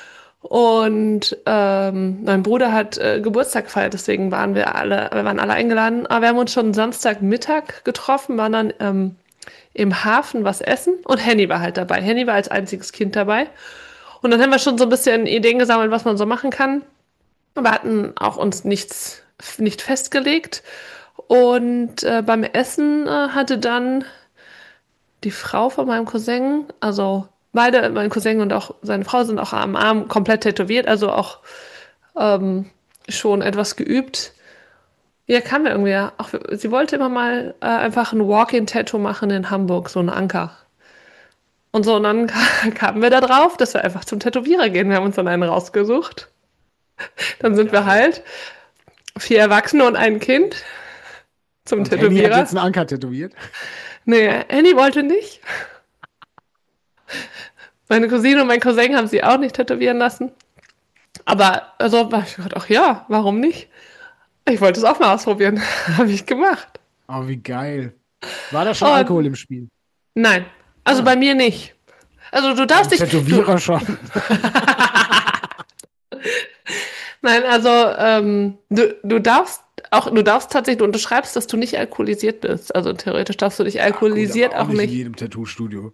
Und ähm, mein Bruder hat äh, Geburtstag gefeiert, deswegen waren wir alle, wir waren alle eingeladen. Aber wir haben uns schon Samstagmittag getroffen, waren dann ähm, im Hafen was essen und Henny war halt dabei. Henny war als einziges Kind dabei. Und dann haben wir schon so ein bisschen Ideen gesammelt, was man so machen kann. Wir hatten auch uns nichts nicht festgelegt. Und äh, beim Essen äh, hatte dann die Frau von meinem Cousin, also beide, mein Cousin und auch seine Frau sind auch am Arm komplett tätowiert, also auch ähm, schon etwas geübt. Ja, kam mir irgendwie, ja. Auch, sie wollte immer mal äh, einfach ein Walk-in-Tattoo machen in Hamburg, so ein Anker. Und so, und dann kamen wir da drauf, dass wir einfach zum Tätowierer gehen. Wir haben uns dann einen rausgesucht. Dann sind wir Geil. halt vier Erwachsene und ein Kind zum Und Henny hat jetzt Tätowierer. einen Anker tätowiert. Nee, Annie wollte nicht. Meine Cousine und mein Cousin haben sie auch nicht tätowieren lassen. Aber also war ich gedacht, ach ja, warum nicht? Ich wollte es auch mal ausprobieren. Habe ich gemacht. Oh, wie geil. War da schon Alkohol Und im Spiel? nein, also bei Ah, mir nicht. Also du beim darfst dich, du, Tätowierer schon. nein, also ähm, du, du darfst auch, du darfst tatsächlich, du unterschreibst, dass du nicht alkoholisiert bist. Also theoretisch darfst du dich Ja, gut, alkoholisiert aber auch auch nicht in nicht. jedem Tattoo-Studio.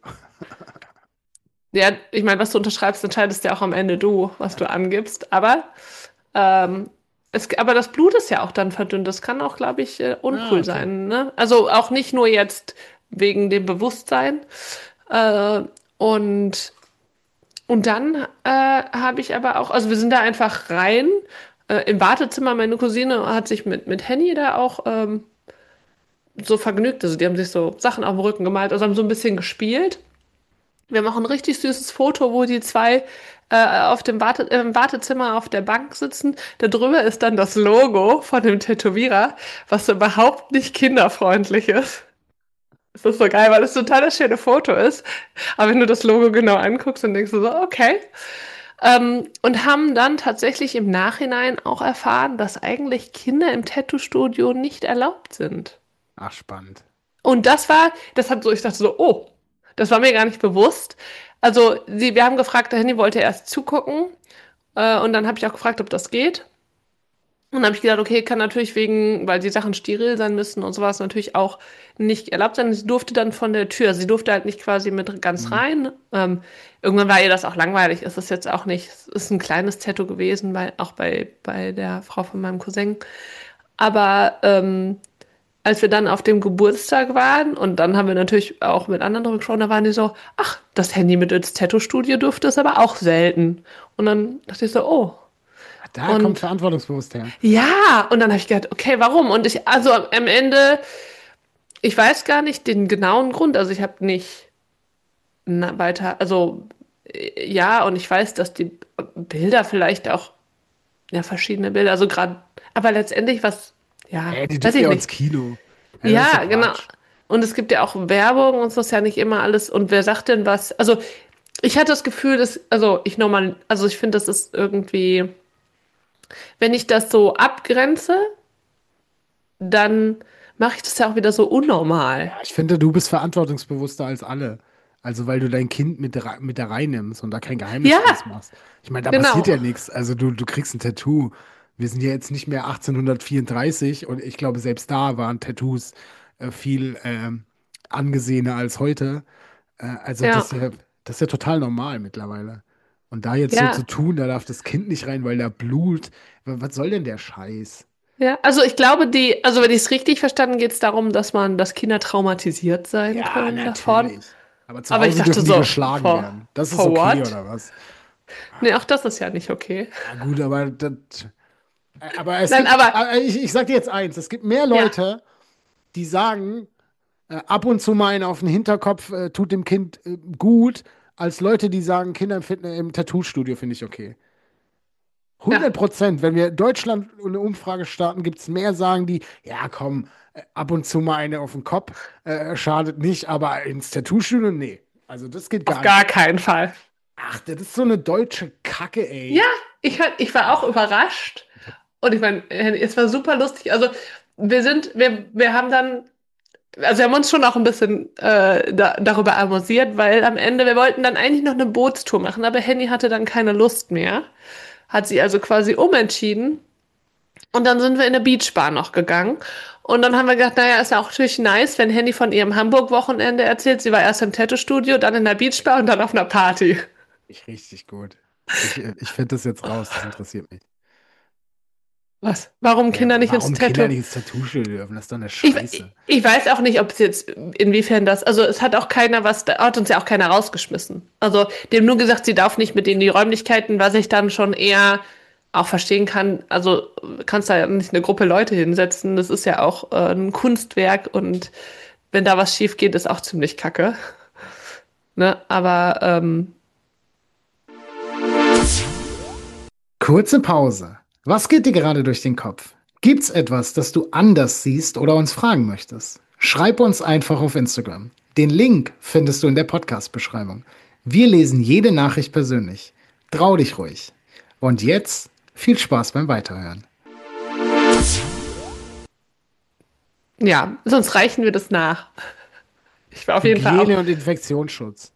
Ja, ich meine, was du unterschreibst, entscheidest ja auch am Ende du, was du angibst. Aber ähm, es, aber das Blut ist ja auch dann verdünnt. Das kann auch, glaube ich, äh, Ah, uncool okay. sein. Ne? Also auch nicht nur jetzt wegen dem Bewusstsein. Äh, und, und dann äh, habe ich aber auch, also wir sind da einfach rein. Äh, im Wartezimmer, meine Cousine hat sich mit, mit Henny da auch ähm, so vergnügt. Also die haben sich so Sachen auf dem Rücken gemalt, also haben so ein bisschen gespielt. Wir haben auch ein richtig süßes Foto, wo die zwei äh, auf dem Warte im Wartezimmer auf der Bank sitzen. Da drüber ist dann das Logo von dem Tätowierer, was so überhaupt nicht kinderfreundlich ist. Das ist so geil, weil es total das schöne Foto ist. Aber wenn du das Logo genau anguckst, dann denkst du so, okay. Ähm, und haben dann tatsächlich im Nachhinein auch erfahren, dass eigentlich Kinder im Tattoo-Studio nicht erlaubt sind. Ach, spannend. Und das war, das hat so, ich dachte so, oh, das war mir gar nicht bewusst. Also, sie, wir haben gefragt, der Handy wollte erst zugucken, äh, und dann habe ich auch gefragt, ob das geht. Und dann habe ich gedacht, okay, kann natürlich wegen, weil die Sachen steril sein müssen und sowas natürlich auch nicht erlaubt sein. Sie durfte dann von der Tür, sie durfte halt nicht quasi mit ganz Hm. rein. Ähm, irgendwann war ihr das auch langweilig. Es ist jetzt auch nicht, es ist ein kleines Tattoo gewesen, bei, auch bei, bei der Frau von meinem Cousin. Aber ähm, als wir dann auf dem Geburtstag waren und dann haben wir natürlich auch mit anderen drüber gesprochen, da waren die so, ach, das Handy mit ins Tattoo-Studio durfte es aber auch selten. Und dann dachte ich so, oh. Da kommt Und verantwortungsbewusst her. ja, und dann habe ich gedacht, okay, warum? Und ich, also am Ende, ich weiß gar nicht den genauen Grund, also ich habe nicht na, weiter, also äh, ja, und ich weiß, dass die Bilder vielleicht auch, ja, verschiedene Bilder, also gerade, aber letztendlich was, ja, Ey, die weiß dürfen ich ja nicht. ins Kino. Ey, das ist doch Ja, genau. Quatsch. Und es gibt ja auch Werbung und so ist ja nicht immer alles. Und wer sagt denn was? Also Ich hatte das Gefühl, dass, also ich nochmal, also ich finde, das ist irgendwie, wenn ich das so abgrenze, dann mache ich das ja auch wieder so unnormal. Ja, ich finde, du bist verantwortungsbewusster als alle. Also, weil du dein Kind mit, rei- mit da reinnimmst und da kein Geheimnis Ja, draus machst. Ich meine, da passiert genau. ja nichts. Also, du, du kriegst ein Tattoo. Wir sind ja jetzt nicht mehr achtzehnhundertvierunddreißig und ich glaube, selbst da waren Tattoos äh, viel ähm, angesehener als heute. Äh, also, das Ja, ist ja, das ist ja total normal mittlerweile. Und da jetzt so zu ja, tun, da darf das Kind nicht rein, weil da Blut. wa- Was soll denn der Scheiß? ja. Also ich glaube, die, also wenn ich es richtig verstanden, geht es darum, dass man, dass Kinder traumatisiert sein Ja, können davon. natürlich. Aber zu Aber ich Hause dachte dürfen die so, geschlagen for, werden. Das ist for okay, what? oder was? Nee, auch das ist ja nicht okay. Ja, gut, aber, das, aber es Nein, gibt, aber äh, ich, ich sag dir jetzt eins, es gibt mehr ja, Leute, die sagen, äh, ab und zu mal einen auf den Hinterkopf äh, tut dem Kind äh, gut, als Leute, die sagen, Kinder im, Fitness, im Tattoo-Studio finde ich okay. hundert ja, Prozent, wenn wir in Deutschland eine Umfrage starten, gibt es mehr, sagen die, ja komm, äh, ab und zu mal eine auf den Kopf, äh, schadet nicht, aber ins Tattoo-Studio, nee. Also das geht auf gar nicht. gar keinen Fall. Ach, das ist so eine deutsche Kacke, Ja, ey. ich, war- ich war auch überrascht. Und ich meine, es war super lustig. Also wir sind, wir, wir haben dann, also wir haben uns schon auch ein bisschen äh, da, darüber amüsiert, weil am Ende, wir wollten dann eigentlich noch eine Bootstour machen, aber Henny hatte dann keine Lust mehr. Hat sie also quasi umentschieden. Und dann sind wir in eine Beachbar noch gegangen. Und dann haben wir gedacht, naja, ist ja auch natürlich nice, wenn Henny von ihrem Hamburg-Wochenende erzählt. Sie war erst im Tattoo-Studio, dann in der Beachbar und dann auf einer Party. Ich richtig gut. Ich, äh, ich finde das jetzt raus, das interessiert mich. Was? Warum Ja, Kinder nicht ins warum Kinder Tattoo? nicht ins Tattoo-Studio dürfen, das ist doch eine Ich, Scheiße. ich weiß auch nicht, ob es jetzt, inwiefern das, also es hat auch keiner was, da hat uns ja auch keiner rausgeschmissen. Also die haben nur gesagt, sie darf nicht mit in die Räumlichkeiten, was ich dann schon eher auch verstehen kann. Also kannst da ja nicht eine Gruppe Leute hinsetzen, das ist ja auch äh, ein Kunstwerk und wenn da was schief geht, ist auch ziemlich kacke. Ne? Aber ähm, Kurze Pause. Was geht dir gerade durch den Kopf? Gibt's etwas, das du anders siehst oder uns fragen möchtest? Schreib uns einfach auf Instagram. Den Link findest du in der Podcast-Beschreibung. Wir lesen jede Nachricht persönlich. Trau dich ruhig. Und jetzt viel Spaß beim Weiterhören. ja, sonst reichen wir das nach. Ich war auf jeden Fall auch. Hygiene und Infektionsschutz.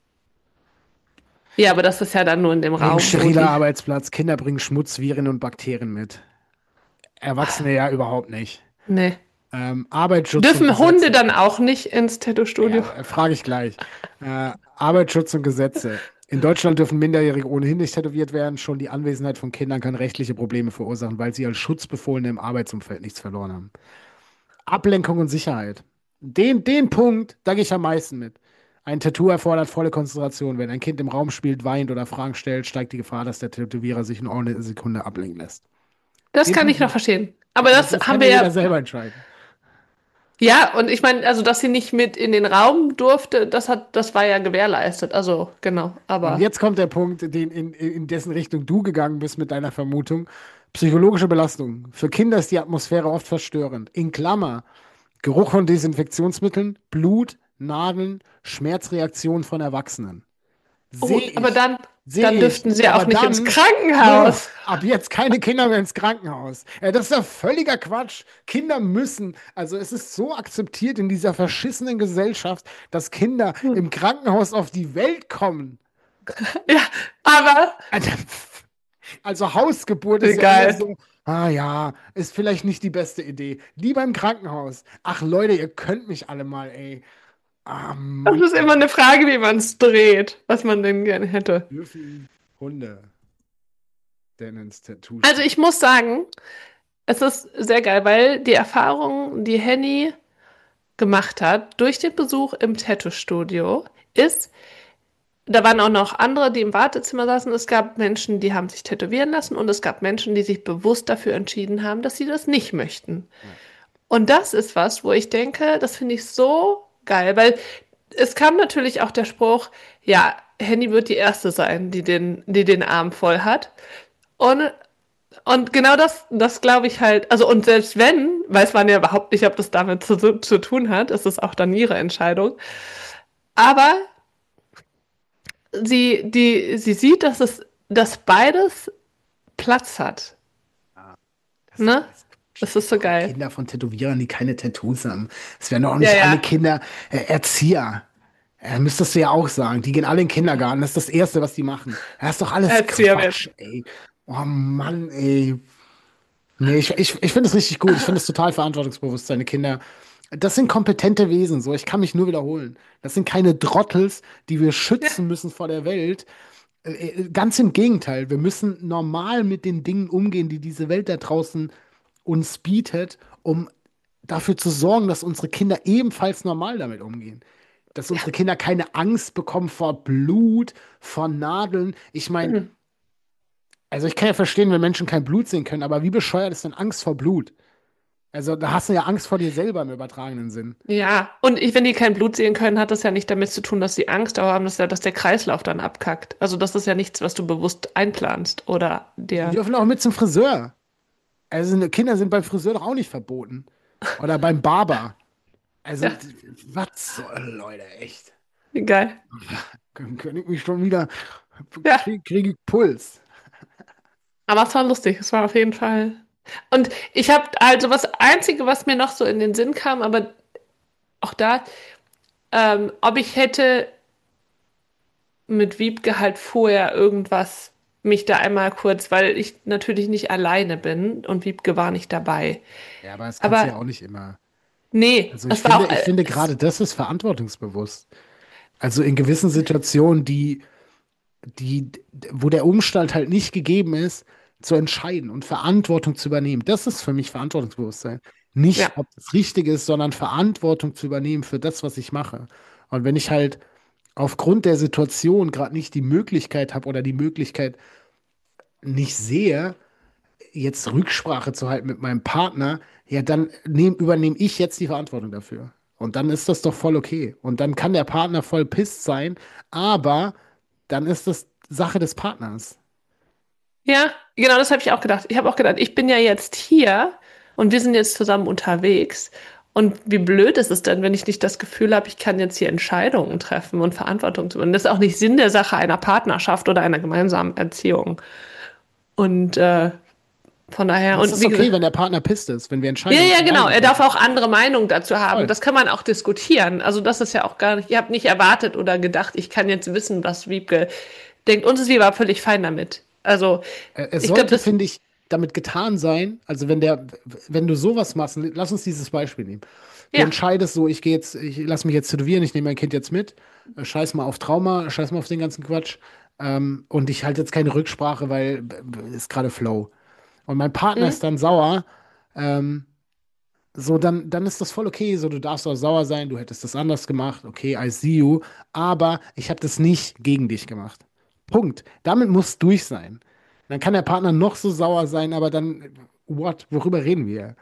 Ja, aber das ist ja dann nur in dem Eng Raum, wo steriler die. Arbeitsplatz. Kinder bringen Schmutz, Viren und Bakterien mit. Erwachsene ja überhaupt nicht. Nee. Ähm, Arbeitsschutz und Dürfen Hunde Gesetze. dann auch nicht ins Tattoo-Studio? Ja, frage ich gleich. Äh, Arbeitsschutz und Gesetze. In Deutschland dürfen Minderjährige ohnehin nicht tätowiert werden. Schon die Anwesenheit von Kindern kann rechtliche Probleme verursachen, weil sie als Schutzbefohlene im Arbeitsumfeld nichts verloren haben. Ablenkung und Sicherheit. Den, den Punkt, da gehe ich am meisten mit. Ein Tattoo erfordert volle Konzentration. Wenn ein Kind im Raum spielt, weint oder Fragen stellt, steigt die Gefahr, dass der Tätowierer sich in einer Sekunde ablenken lässt. Das Den kann ich Punkt, noch verstehen. Aber aber das das haben kann wir ja jeder ja. selber entscheiden. Ja, und ich meine, also dass sie nicht mit in den Raum durfte, das hat, das war ja gewährleistet. Also, genau. Und Aber jetzt kommt der Punkt, den, in, in dessen Richtung du gegangen bist mit deiner Vermutung. Psychologische Belastung. Für Kinder ist die Atmosphäre oft verstörend. In Klammer, Geruch von Desinfektionsmitteln, Blut, Nadeln, Schmerzreaktionen von Erwachsenen. oh, Sehe aber ich, dann, dann sehe ich. dürften sie ja Aber auch nicht ins dann, oh, Krankenhaus. ab jetzt keine Kinder mehr ins Krankenhaus. Ja, das ist ja völliger Quatsch. Kinder müssen, also es ist so akzeptiert in dieser verschissenen Gesellschaft, dass Kinder Hm. im Krankenhaus auf die Welt kommen. Ja, aber Also Hausgeburt ist ja immer egal. so, ah ja, ist vielleicht nicht die beste Idee. Lieber im Krankenhaus. Ach Leute, ihr könnt mich alle mal, ey. Ah Das Mann, ist immer eine Frage, wie man es dreht, was man denn gerne hätte. dürfen Hunde denn ins Also Tattoo-Studio? ich muss sagen, es ist sehr geil, weil die Erfahrung, die Henny gemacht hat durch den Besuch im Tattoo-Studio, ist, da waren auch noch andere, die im Wartezimmer saßen. Es gab Menschen, die haben sich tätowieren lassen und es gab Menschen, die sich bewusst dafür entschieden haben, dass sie das nicht möchten. Ja. Und das ist was, wo ich denke, das finde ich so geil, weil es kam natürlich auch der Spruch, ja, Henny wird die Erste sein, die den, die den Arm voll hat. Und, und genau das, das glaube ich halt, also und selbst wenn, weiß man ja überhaupt nicht, ob das damit zu, zu tun hat, es ist auch dann ihre Entscheidung. Aber sie, die, sie sieht, dass es, dass beides Platz hat. Ja, das ist doch Ne? alles Quatsch. Das Es ist gibt so doch auch geil. Kinder von Tätowierern, die keine Tattoos haben. Es werden doch auch Ja, nicht alle ja. Kinder äh, Erzieher. Äh, müsstest du ja auch sagen. Die gehen alle in den Kindergarten. Das ist das Erste, was die machen. Das ist doch alles Erzieher werden. Quatsch, ey. Oh Mann, ey. Nee, ich, ich, ich finde es richtig gut. Ich finde es total verantwortungsbewusst, seine Kinder. Das sind kompetente Wesen, so. Ich kann mich nur wiederholen. Das sind keine Drottels, die wir Ja, schützen müssen vor der Welt. Äh, äh, Ganz im Gegenteil. Wir müssen normal mit den Dingen umgehen, die diese Welt da draußen uns bietet, um dafür zu sorgen, dass unsere Kinder ebenfalls normal damit umgehen. Dass ja. unsere Kinder keine Angst bekommen vor Blut, vor Nadeln. Ich meine, Mhm. also ich kann ja verstehen, wenn Menschen kein Blut sehen können, aber wie bescheuert ist denn Angst vor Blut? Also da hast du ja Angst vor dir selber im übertragenen Sinn. Ja, und ich, wenn die kein Blut sehen können, hat das ja nicht damit zu tun, dass sie Angst davor haben, dass, ja, dass der Kreislauf dann abkackt. Also das ist ja nichts, was du bewusst einplanst oder Die dir. dürfen auch mit zum Friseur. Also ne, Kinder sind beim Friseur doch auch nicht verboten. Oder beim Barber. Also, Ja, d- was soll, Leute, echt. egal. Kann, kann ich mich schon wieder, Ja, kriege krieg ich Puls. aber es war lustig. Es war auf jeden Fall. Und ich habe also was Einzige, was mir noch so in den Sinn kam, aber auch da, ähm, ob ich hätte mit Wiebke halt vorher irgendwas mich da einmal kurz, weil ich natürlich nicht alleine bin und Wiebke war nicht dabei. Ja, aber das kannst du Aber ja auch nicht immer. nee, Also ich es war finde, auch, ich äh, finde es, gerade das ist verantwortungsbewusst. Also in gewissen Situationen, die, die, wo der Umstand halt nicht gegeben ist, zu entscheiden und Verantwortung zu übernehmen. Das ist für mich Verantwortungsbewusstsein. ja, Nicht, ob es richtig ist, sondern Verantwortung zu übernehmen für das, was ich mache. Und wenn ich halt aufgrund der Situation gerade nicht die Möglichkeit habe oder die Möglichkeit nicht sehe, jetzt Rücksprache zu halten mit meinem Partner, ja, dann nehm, übernehme ich jetzt die Verantwortung dafür. Und dann ist das doch voll okay. Und dann kann der Partner voll pisst sein, aber dann ist das Sache des Partners. ja, genau, das habe ich auch gedacht. Ich habe auch gedacht, ich bin ja jetzt hier und wir sind jetzt zusammen unterwegs. Und wie blöd ist es denn, wenn ich nicht das Gefühl habe, ich kann jetzt hier Entscheidungen treffen und Verantwortung zu übernehmen. Das ist auch nicht Sinn der Sache einer Partnerschaft oder einer gemeinsamen Erziehung. Und äh, von daher, Das und ist wie okay, gesagt, wenn der Partner pisst ist, wenn wir ja, Entscheidungen ja, genau. alleine Er darf treffen. auch andere Meinungen dazu haben. Voll. Das kann man auch diskutieren. Also das ist ja auch gar nicht, ich habe nicht erwartet oder gedacht, ich kann jetzt wissen, was Wiebke denkt. Uns ist Wiebke völlig fein damit. Also Äh, Es ich glaube, sollte, das, finde ich, damit getan sein, also wenn der, wenn du sowas machst, lass uns dieses Beispiel nehmen. Du ja. entscheidest so, ich gehe jetzt, ich lass mich jetzt tätowieren, ich nehme mein Kind jetzt mit, äh, scheiß mal auf Trauma, scheiß mal auf den ganzen Quatsch. Ähm, und ich halte jetzt keine Rücksprache, weil b- b- ist gerade Flow. Und mein Partner Hm? ist dann sauer, ähm, so, dann, dann ist das voll okay. So, du darfst auch sauer sein, du hättest das anders gemacht. Okay, I see you. Aber ich habe das nicht gegen dich gemacht. Punkt. Damit muss durch sein. Dann kann der Partner noch so sauer sein, aber dann, what? Worüber reden wir?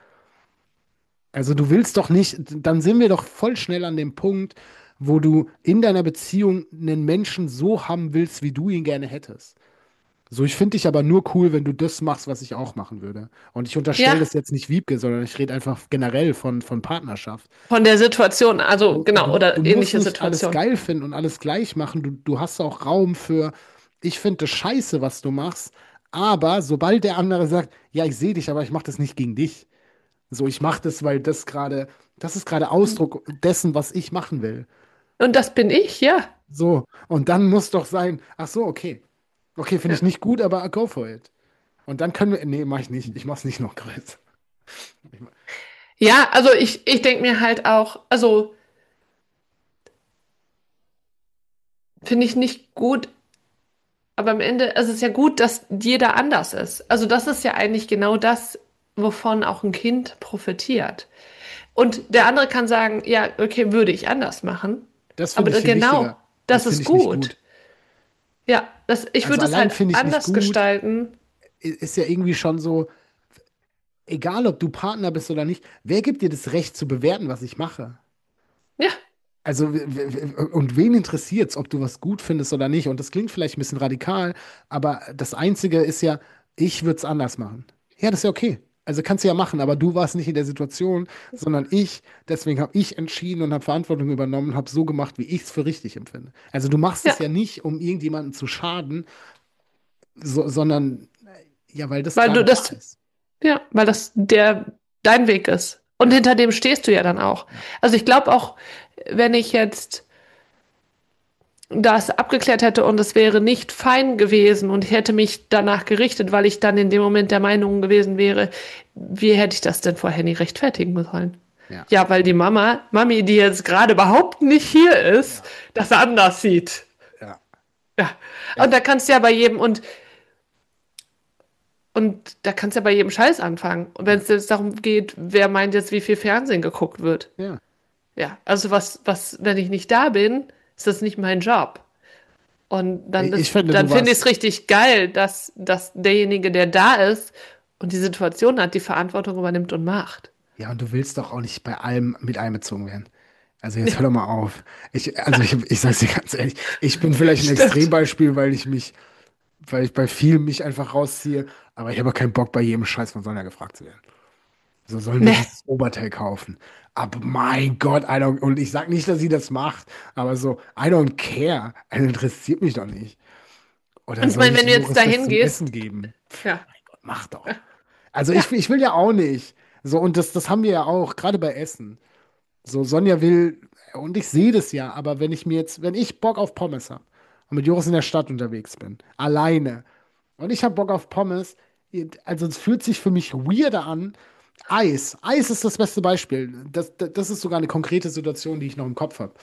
Also, du willst doch nicht, dann sind wir doch voll schnell an dem Punkt, wo du in deiner Beziehung einen Menschen so haben willst, wie du ihn gerne hättest. So, ich finde dich aber nur cool, wenn du das machst, was ich auch machen würde. Und ich unterstelle Ja, das jetzt nicht Wiebke, sondern ich rede einfach generell von, von Partnerschaft. von der Situation, also Du, genau, du, du oder musst ähnliche nicht alles Situation. geil finden und alles gleich machen. Du, du hast auch Raum für, ich finde das scheiße, was du machst. Aber sobald der andere sagt, ja, ich sehe dich, aber ich mache das nicht gegen dich. So, ich mache das, weil das gerade, das ist gerade Ausdruck dessen, was ich machen will. Und das bin ich, ja. So, und dann muss doch sein, ach so, okay. Okay, finde ich Ja, nicht gut, aber go for it. Und dann können wir, nee, mach ich nicht. Ich mach's nicht noch größer. ja, also ich, ich denke mir halt auch, also finde ich nicht gut, aber am Ende, also es ist ja gut, dass jeder anders ist. Also das ist ja eigentlich genau das, wovon auch ein Kind profitiert. Und der andere kann sagen, ja, okay, würde ich anders machen. Das Aber finde ich da- viel genau, wichtiger. Das das finde ist ich nicht gut. gut. Ja, das, ich Also würde es allein halt finde ich nicht anders gut, gestalten. i- ist ja irgendwie schon so, egal ob du Partner bist oder nicht, wer gibt dir das Recht zu bewerten, was ich mache? Ja, Also, w- w- und wen interessiert's, ob du was gut findest oder nicht? Und das klingt vielleicht ein bisschen radikal, aber das Einzige ist ja, ich würde es anders machen. Ja, das ist ja okay. Also kannst du ja machen, aber du warst nicht in der Situation, sondern ich. Deswegen habe ich entschieden und habe Verantwortung übernommen und habe so gemacht, wie ich es für richtig empfinde. Also du machst es Ja, ja nicht, um irgendjemandem zu schaden, so, sondern ja, weil das weil du gerade da das, ist. ja, weil das der dein Weg ist. Und Ja, hinter dem stehst du ja dann auch. ja, Also ich glaube auch, wenn ich jetzt das abgeklärt hätte und es wäre nicht fein gewesen und ich hätte mich danach gerichtet, weil ich dann in dem Moment der Meinung gewesen wäre, wie hätte ich das denn vor Henny rechtfertigen sollen? ja, Ja, weil die Mama, Mami, die jetzt gerade überhaupt nicht hier ist, ja, das anders sieht. ja, Ja. Und ja, da kannst du ja bei jedem und und da kannst du ja bei jedem Scheiß anfangen. Und wenn ja, es jetzt darum geht, wer meint jetzt, wie viel Fernsehen geguckt wird. ja. Ja, also was, was, wenn ich nicht da bin, ist das nicht mein Job. Und dann, Ich, ich ist, finde, dann du finde ich es warst, richtig geil, dass, dass derjenige, der da ist und die Situation hat, die Verantwortung übernimmt und macht. ja, und du willst doch auch nicht bei allem mit einbezogen werden. Also jetzt hör Ja, doch mal auf. Ich, also ich, ich sag's dir ganz ehrlich, ich bin vielleicht ein stimmt. Extrembeispiel, weil ich mich, weil ich bei vielen mich einfach rausziehe, aber ich habe keinen Bock, bei jedem Scheiß von Sonja gefragt zu werden. So sollen wir Nee. dieses Oberteil kaufen. Aber mein Gott, I don't, und ich sag nicht, dass sie das macht, aber so, I don't care. Also interessiert mich doch nicht. Oder Und ich soll meine, ich wenn du jetzt Joris das dahin zum Essen gehst, geben? Pff, ja, mein Gott, mach doch. Also ja, ich, ich will ja auch nicht. So, und das, das haben wir ja auch, gerade bei Essen. So, Sonja will, und ich sehe das ja, aber wenn ich mir jetzt, wenn ich Bock auf Pommes habe und mit Joris in der Stadt unterwegs bin, alleine, und ich habe Bock auf Pommes, also es fühlt sich für mich weirder an. Eis. Eis ist das beste Beispiel. Das, das, das ist sogar eine konkrete Situation, die ich noch im Kopf habe.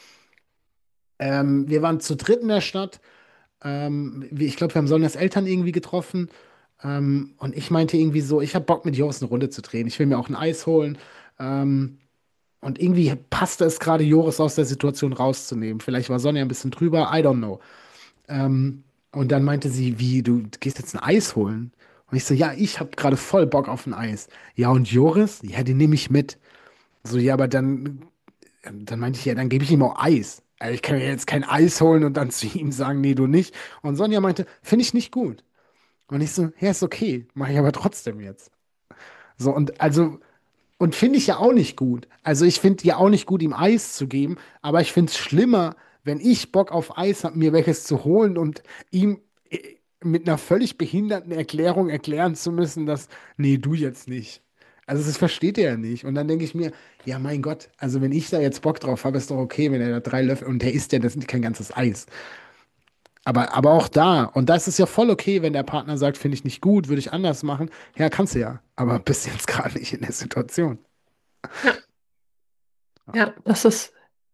Ähm, wir waren zu dritt in der Stadt. Ähm, wir- ich glaube, wir haben Sonjas Eltern irgendwie getroffen. Ähm, und ich meinte irgendwie so, ich habe Bock mit Joris eine Runde zu drehen. Ich will mir auch ein Eis holen. Ähm, und irgendwie passte es gerade, Joris aus der Situation rauszunehmen. Vielleicht war Sonja ein bisschen drüber, I don't know. Ähm, und dann meinte sie, wie, du gehst jetzt ein Eis holen? Und ich so, ja, ich habe gerade voll Bock auf ein Eis. Ja, und Joris? Ja, den nehme ich mit. So, ja, aber dann, dann meinte ich, ja, dann gebe ich ihm auch Eis. Also ich kann mir jetzt kein Eis holen und dann zu ihm sagen, nee, du nicht. Und Sonja meinte, finde ich nicht gut. Und ich so, ja, ist okay, mache ich aber trotzdem jetzt. So, und also, und finde ich ja auch nicht gut. Also ich finde ja auch nicht gut, ihm Eis zu geben, aber ich finde es schlimmer, wenn ich Bock auf Eis habe, mir welches zu holen und ihm äh, mit einer völlig behinderten Erklärung erklären zu müssen, dass, nee, du jetzt nicht. Also das versteht er ja nicht. Und dann denke ich mir, ja, mein Gott, also wenn ich da jetzt Bock drauf habe, ist doch okay, wenn er da drei Löffel, und der isst ja, das ist kein ganzes Eis. Aber, aber auch da, und das ist ja voll okay, wenn der Partner sagt, finde ich nicht gut, würde ich anders machen. Ja, kannst du ja. Aber bist jetzt gerade nicht in der Situation. ja, ja, das ist,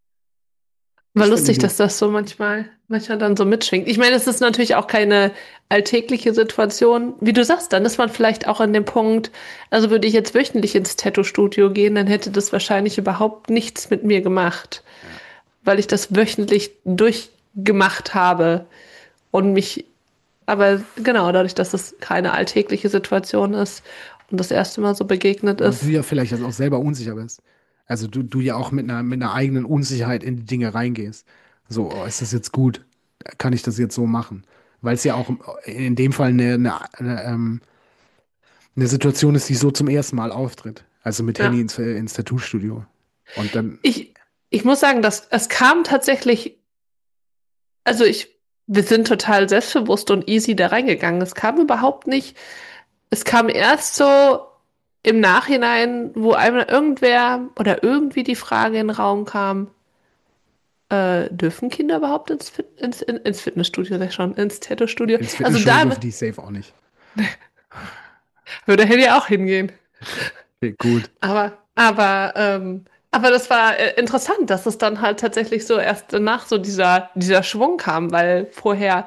war Ich finde, lustig, du, dass das so manchmal, manchmal dann so mitschwingt. Ich meine, es ist natürlich auch keine alltägliche Situation. Wie du sagst, dann ist man vielleicht auch an dem Punkt, also würde ich jetzt wöchentlich ins Tattoo-Studio gehen, dann hätte das wahrscheinlich überhaupt nichts mit mir gemacht, ja. weil ich das wöchentlich durchgemacht habe und mich, aber genau, dadurch, dass es keine alltägliche Situation ist und das erste Mal so begegnet Ja, und du ist. ja vielleicht also auch selber unsicher bist. Also du, du ja auch mit einer, mit einer eigenen Unsicherheit in die Dinge reingehst. So, oh, ist das jetzt gut? Kann ich das jetzt so machen? Weil es ja auch in dem Fall eine, eine, eine, ähm, eine Situation ist, die so zum ersten Mal auftritt. Also mit Henny Ja. ins, äh, ins Tattoo-Studio. Und dann, Ich, ich muss sagen, dass es kam tatsächlich, also ich, wir sind total selbstbewusst und easy da reingegangen. Es kam überhaupt nicht, es kam erst so im Nachhinein, wo einmal irgendwer oder irgendwie die Frage in den Raum kam, äh, dürfen Kinder überhaupt ins, Fit ins, in, ins Fitnessstudio, sag ich schon, ins Tattoo-Studio? ins Also Fitnessstudio da dürfen die safe auch nicht. würde Henny auch hingehen. Okay, gut. Aber, aber, ähm, aber das war äh, interessant, dass es dann halt tatsächlich so erst danach so dieser, dieser Schwung kam, weil vorher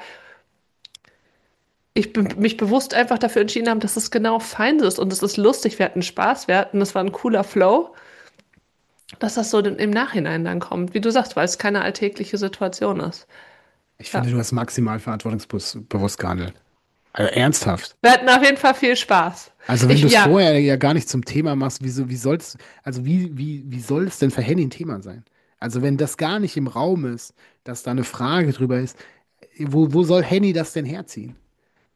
ich be mich bewusst einfach dafür entschieden habe, dass es genau fein ist und es ist lustig, wir hatten Spaß, wir hatten, das war ein cooler Flow, dass das so im Nachhinein dann kommt, wie du sagst, weil es keine alltägliche Situation ist. Ich finde, Ja. du hast maximal verantwortungsbewusst gehandelt. Also ernsthaft. Wir hatten auf jeden Fall viel Spaß. Also wenn Ich, du es ja, vorher ja gar nicht zum Thema machst, wieso, wie soll's, also wie, wie, wie soll es denn für Henny ein Thema sein? Also wenn das gar nicht im Raum ist, dass da eine Frage drüber ist, wo, wo soll Henny das denn herziehen?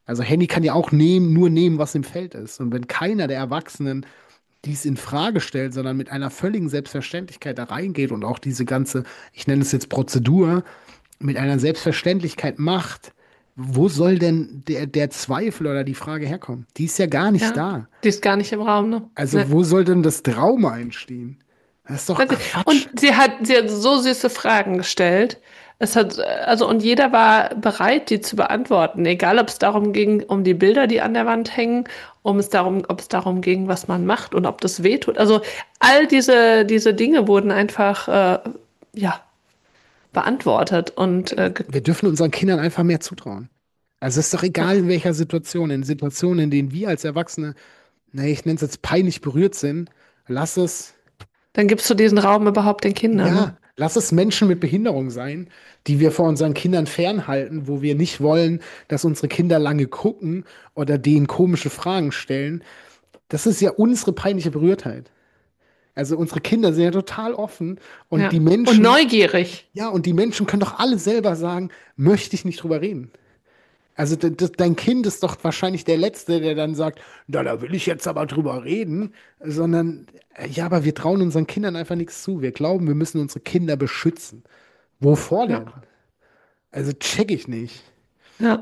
Also Handy kann ja auch nehmen, nur nehmen, was im Feld ist. Und wenn keiner der Erwachsenen dies in Frage stellt, sondern mit einer völligen Selbstverständlichkeit da reingeht und auch diese ganze, ich nenne es jetzt Prozedur, mit einer Selbstverständlichkeit macht, wo soll denn der, der Zweifel oder die Frage herkommen? Die ist ja gar nicht Ja, da. die ist gar nicht im Raum, ne? Also Ne. wo soll denn das Trauma entstehen? Das ist doch Weiß ich. Quatsch. Und sie hat, sie hat so süße Fragen gestellt. Es hat, also, und jeder war bereit, die zu beantworten. Egal, ob es darum ging, um die Bilder, die an der Wand hängen, um es darum, ob es darum ging, was man macht und ob das wehtut. Also, all diese, diese Dinge wurden einfach, äh, ja, beantwortet und, äh, ge- Wir dürfen unseren Kindern einfach mehr zutrauen. Also es ist doch egal ja. in welcher Situation, in Situationen, in denen wir als Erwachsene, naja, ich nenne es jetzt peinlich berührt sind, lass es, Dann gibst du diesen Raum überhaupt den Kindern, ne? ja, lass es Menschen mit Behinderung sein, die wir vor unseren Kindern fernhalten, wo wir nicht wollen, dass unsere Kinder lange gucken oder denen komische Fragen stellen. Das ist ja unsere peinliche Berührtheit. Also unsere Kinder sind ja total offen und die Ja. Und Menschen, neugierig. ja, und die Menschen können doch alle selber sagen, möchte ich nicht drüber reden. Also de, de, dein Kind ist doch wahrscheinlich der Letzte, der dann sagt, na, da will ich jetzt aber drüber reden, sondern äh, ja, aber wir trauen unseren Kindern einfach nichts zu. Wir glauben, wir müssen unsere Kinder beschützen. Wovor Ja. denn? Also check ich nicht. Ja.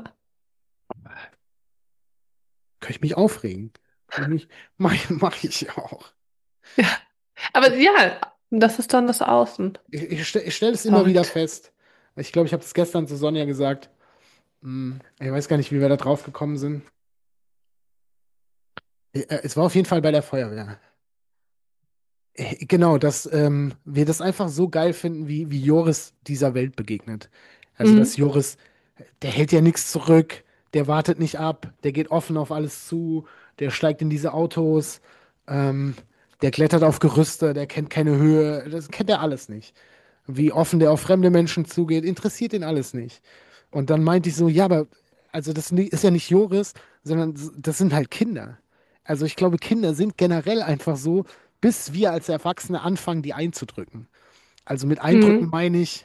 Kann ich mich aufregen? Kann ich, mach, mach ich auch. Ja. Aber ja, das ist dann das Außen. Ich, ich, stell- ich stelle es immer wieder Verrückt. fest. Ich glaube, ich habe es gestern zu Sonja gesagt. Hm, ich weiß gar nicht, wie wir da drauf gekommen sind. Äh, Es war auf jeden Fall bei der Feuerwehr. Äh, Genau, dass ähm, wir das einfach so geil finden, wie, wie Joris dieser Welt begegnet. Also, dass Mhm. Joris, der hält ja nichts zurück, der wartet nicht ab, der geht offen auf alles zu, der steigt in diese Autos, ähm, der klettert auf Gerüste, der kennt keine Höhe, das kennt er alles nicht. Wie offen der auf fremde Menschen zugeht, interessiert ihn alles nicht. Und dann meinte ich so, ja, aber also das ni- ist ja nicht Joris, sondern s- das sind halt Kinder. Also ich glaube, Kinder sind generell einfach so, bis wir als Erwachsene anfangen, die einzudrücken. Also mit eindrücken Mhm. meine ich,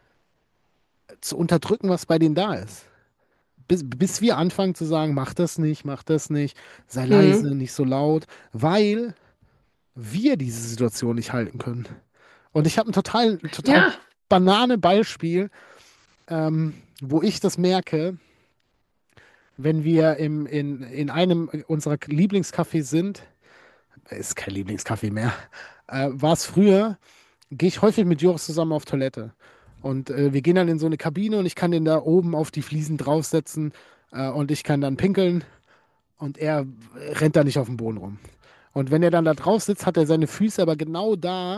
zu unterdrücken, was bei denen da ist. Bis, bis wir anfangen zu sagen, mach das nicht, mach das nicht, sei Mhm. leise, nicht so laut, weil wir diese Situation nicht halten können. Und ich habe ein total, total Ja, banane Beispiel, ähm, wo ich das merke, wenn wir im, in, in einem unserer Lieblingscafés sind, ist kein Lieblingscafé mehr, äh, war es früher, gehe ich häufig mit Joris zusammen auf Toilette. Und äh, wir gehen dann in so eine Kabine und ich kann den da oben auf die Fliesen draufsetzen äh, und ich kann dann pinkeln und er rennt da nicht auf dem Boden rum. Und wenn er dann da drauf sitzt, hat er seine Füße aber genau da,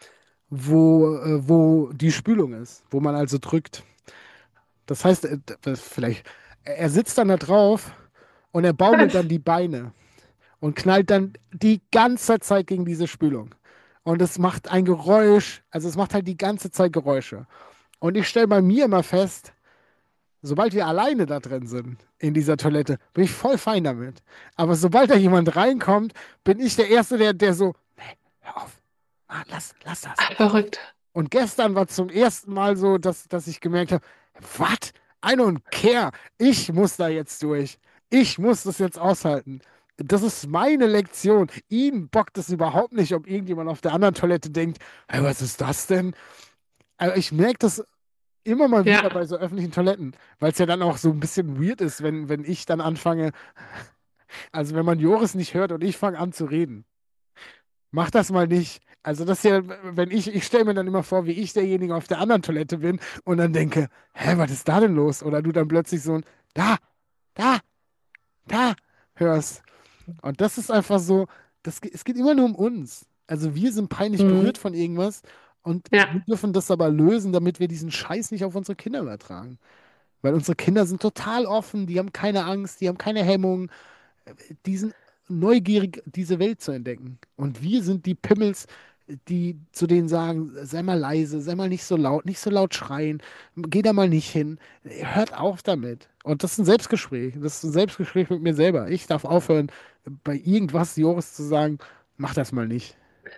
wo, äh, wo die Spülung ist, wo man also drückt. Das heißt, äh, d- vielleicht, er sitzt dann da drauf und er baumelt dann die Beine und knallt dann die ganze Zeit gegen diese Spülung. Und es macht ein Geräusch, also es macht halt die ganze Zeit Geräusche. Und ich stelle bei mir immer fest, sobald wir alleine da drin sind, in dieser Toilette, bin ich voll fein damit. Aber sobald da jemand reinkommt, bin ich der Erste, der, der so, nee, hör auf, ah, lass, lass das. ach, verrückt. Und gestern war zum ersten Mal so, dass, dass ich gemerkt habe, was? I don't care. Ich muss da jetzt durch. Ich muss das jetzt aushalten. Das ist meine Lektion. Ihn bockt es überhaupt nicht, ob irgendjemand auf der anderen Toilette denkt, hey, was ist das denn? Aber ich merke das immer mal wieder Ja, bei so öffentlichen Toiletten, weil es ja dann auch so ein bisschen weird ist, wenn, wenn ich dann anfange, also wenn man Joris nicht hört und ich fange an zu reden. Mach das mal nicht. Also das ist ja, wenn ich, ich stelle mir dann immer vor, wie ich derjenige auf der anderen Toilette bin und dann denke, hä, was ist da denn los? Oder du dann plötzlich so ein, da, da, da hörst. Und das ist einfach so, das, ge- es geht immer nur um uns. Also wir sind peinlich berührt mhm. von irgendwas und wir Ja, dürfen das aber lösen, damit wir diesen Scheiß nicht auf unsere Kinder übertragen. Weil unsere Kinder sind total offen, die haben keine Angst, die haben keine Hemmung, die sind neugierig, diese Welt zu entdecken. Und wir sind die Pimmels, die zu denen sagen, sei mal leise, sei mal nicht so laut, nicht so laut schreien, geh da mal nicht hin, hört auf damit. Und das ist ein Selbstgespräch, das ist ein Selbstgespräch mit mir selber. Ich darf aufhören, bei irgendwas Joris zu sagen, mach das mal nicht.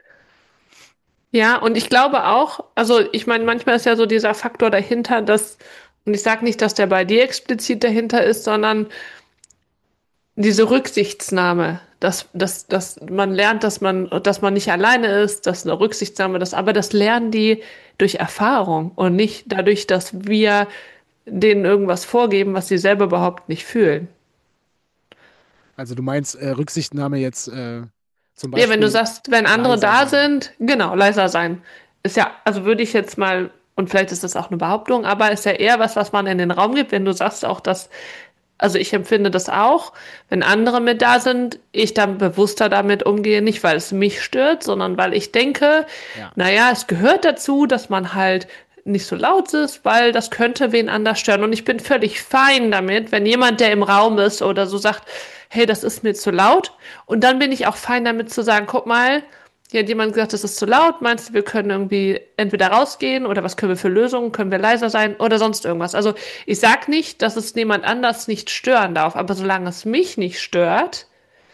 ja, und ich glaube auch, also ich meine, manchmal ist ja so dieser Faktor dahinter, dass, und ich sage nicht, dass der bei dir explizit dahinter ist, sondern diese Rücksichtsnahme, dass, dass, dass man lernt, dass man, dass man nicht alleine ist, dass eine Rücksichtsnahme, das, aber das lernen die durch Erfahrung und nicht dadurch, dass wir denen irgendwas vorgeben, was sie selber überhaupt nicht fühlen. Also du meinst äh, Rücksichtnahme jetzt äh, zum Ja, wenn du Beispiel sagst, wenn andere leiser da sein. sind, genau, leiser sein. Ist ja, also würde ich jetzt mal, und vielleicht ist das auch eine Behauptung, aber ist ja eher was, was man in den Raum gibt, wenn du sagst auch, dass, also ich empfinde das auch, wenn andere mit da sind, ich dann bewusster damit umgehe, nicht weil es mich stört, sondern weil ich denke, Ja. naja, es gehört dazu, dass man halt nicht so laut ist, weil das könnte wen anders stören. Und ich bin völlig fein damit, wenn jemand, der im Raum ist oder so sagt, hey, das ist mir zu laut. Und dann bin ich auch fein damit zu sagen, guck mal, hier hat jemand gesagt, das ist zu laut. Meinst du, wir können irgendwie entweder rausgehen oder was können wir für Lösungen? Können wir leiser sein oder sonst irgendwas? Also ich sag nicht, dass es niemand anders nicht stören darf, aber solange es mich nicht stört,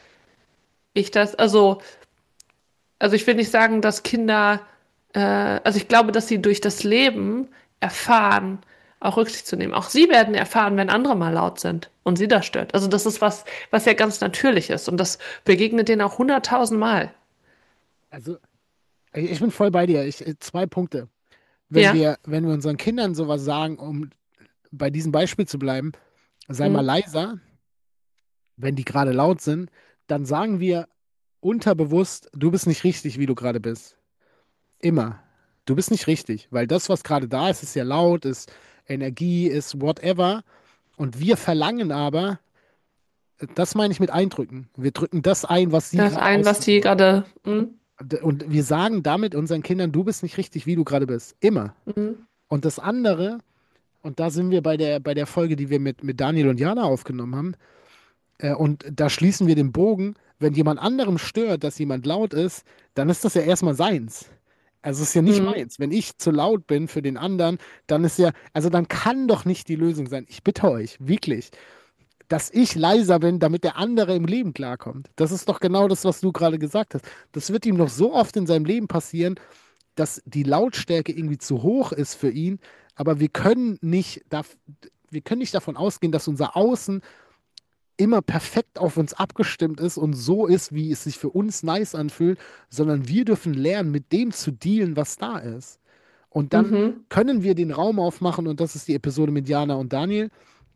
ich das, also, also ich will nicht sagen, dass Kinder, äh, also ich glaube, dass sie durch das Leben erfahren, auch Rücksicht zu nehmen. Auch sie werden erfahren, wenn andere mal laut sind und sie das stört. Also das ist was, was ja ganz natürlich ist und das begegnet denen auch hunderttausend Mal. Also ich ich bin voll bei dir. Ich, äh, zwei Punkte. Wenn Ja. wir, wenn wir unseren Kindern sowas sagen, um bei diesem Beispiel zu bleiben, sei mal Hm. leiser, wenn die gerade laut sind, dann sagen wir unterbewusst, du bist nicht richtig, wie du gerade bist. Immer. Du bist nicht richtig, weil das, was gerade da ist, ist ja laut, ist Energie, ist whatever. Und wir verlangen aber, das meine ich mit eindrücken. Wir drücken das ein, was sie Das gerade ein, was ausdrücken die wollen. gerade. Hm, Und wir sagen damit unseren Kindern, du bist nicht richtig, wie du gerade bist. Immer. hm, Und das andere, und da sind wir bei der, bei der Folge, die wir mit, mit Daniel und Jana aufgenommen haben, äh, und da schließen wir den Bogen, wenn jemand anderem stört, dass jemand laut ist, dann ist das ja erstmal seins. Also es ist ja nicht hm, meins. Wenn ich zu laut bin für den anderen, dann ist ja, also dann kann doch nicht die Lösung sein. Ich bitte euch, wirklich, dass ich leiser bin, damit der andere im Leben klarkommt. Das ist doch genau das, was du gerade gesagt hast. Das wird ihm noch so oft in seinem Leben passieren, dass die Lautstärke irgendwie zu hoch ist für ihn, aber wir können nicht, darf, wir können nicht davon ausgehen, dass unser Außen immer perfekt auf uns abgestimmt ist und so ist, wie es sich für uns nice anfühlt, sondern wir dürfen lernen, mit dem zu dealen, was da ist. Und dann mhm, können wir den Raum aufmachen, und das ist die Episode mit Jana und Daniel,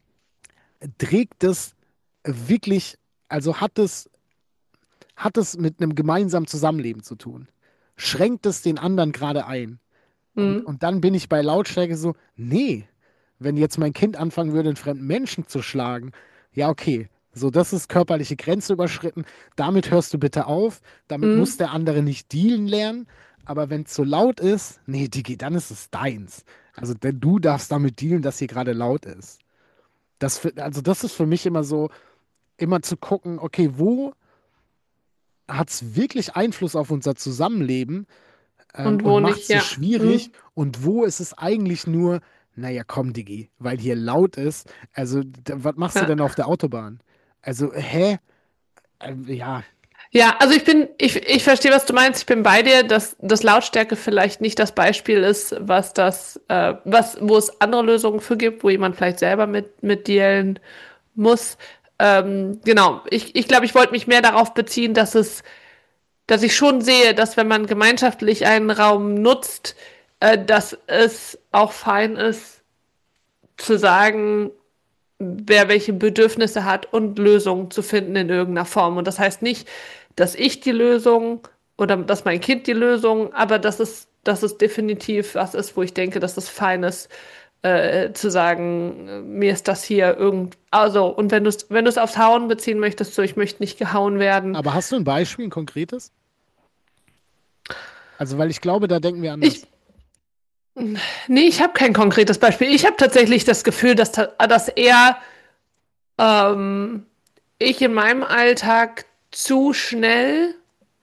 trägt es wirklich, also hat es, hat es mit einem gemeinsamen Zusammenleben zu tun. Schränkt es den anderen gerade ein? Und, hm, und dann bin ich bei Lautstärke so, nee, wenn jetzt mein Kind anfangen würde, einen fremden Menschen zu schlagen, ja, okay, so, das ist körperliche Grenze überschritten, damit hörst du bitte auf, damit muss hm, der andere nicht dealen lernen, aber wenn es zu laut ist, nee, Digi, dann ist es deins. Also, denn du darfst damit dealen, dass hier gerade laut ist. Das, für- also, das ist für mich immer so, immer zu gucken, okay, wo hat es wirklich Einfluss auf unser Zusammenleben? Ähm, und und wo macht nicht, es ja. schwierig. Hm, Und wo ist es eigentlich nur, naja, komm, Diggi, weil hier laut ist. Also, da, was machst du ja. denn auf der Autobahn? Also, hä? Ähm, ja, Ja, also ich bin, ich, ich verstehe, was du meinst. Ich bin bei dir, dass, dass Lautstärke vielleicht nicht das Beispiel ist, was das, äh, was, wo es andere Lösungen für gibt, wo jemand vielleicht selber mit, mit dealen muss. Ähm, genau. Ich, ich glaube, ich wollte mich mehr darauf beziehen, dass es, dass ich schon sehe, dass wenn man gemeinschaftlich einen Raum nutzt, äh, dass es auch fein ist, zu sagen, wer welche Bedürfnisse hat und Lösungen zu finden in irgendeiner Form. Und das heißt nicht, dass ich die Lösung oder dass mein Kind die Lösung, aber dass es, dass es definitiv was ist, wo ich denke, dass es fein ist, äh, zu sagen, äh, mir ist das hier irgend, also, und wenn du es, wenn du es aufs Hauen beziehen möchtest, so, ich möchte nicht gehauen werden. aber hast du ein Beispiel, ein konkretes? Also, weil ich glaube, da denken wir Ich, anders. nee, ich habe kein konkretes Beispiel. Ich habe tatsächlich das Gefühl, dass, ta- dass er ähm, ich in meinem Alltag zu schnell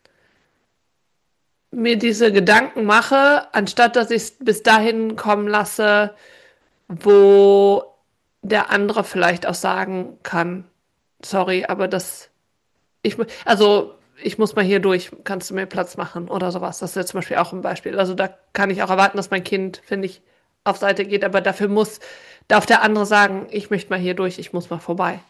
mir diese Gedanken mache, anstatt dass ich es bis dahin kommen lasse, wo der andere vielleicht auch sagen kann, sorry, aber das, ich, also ich muss mal hier durch, kannst du mir Platz machen oder sowas. Das ist ja zum Beispiel auch ein Beispiel. Also da kann ich auch erwarten, dass mein Kind, finde ich, auf Seite geht, aber dafür muss, darf der andere sagen, ich möchte mal hier durch, ich muss mal vorbei.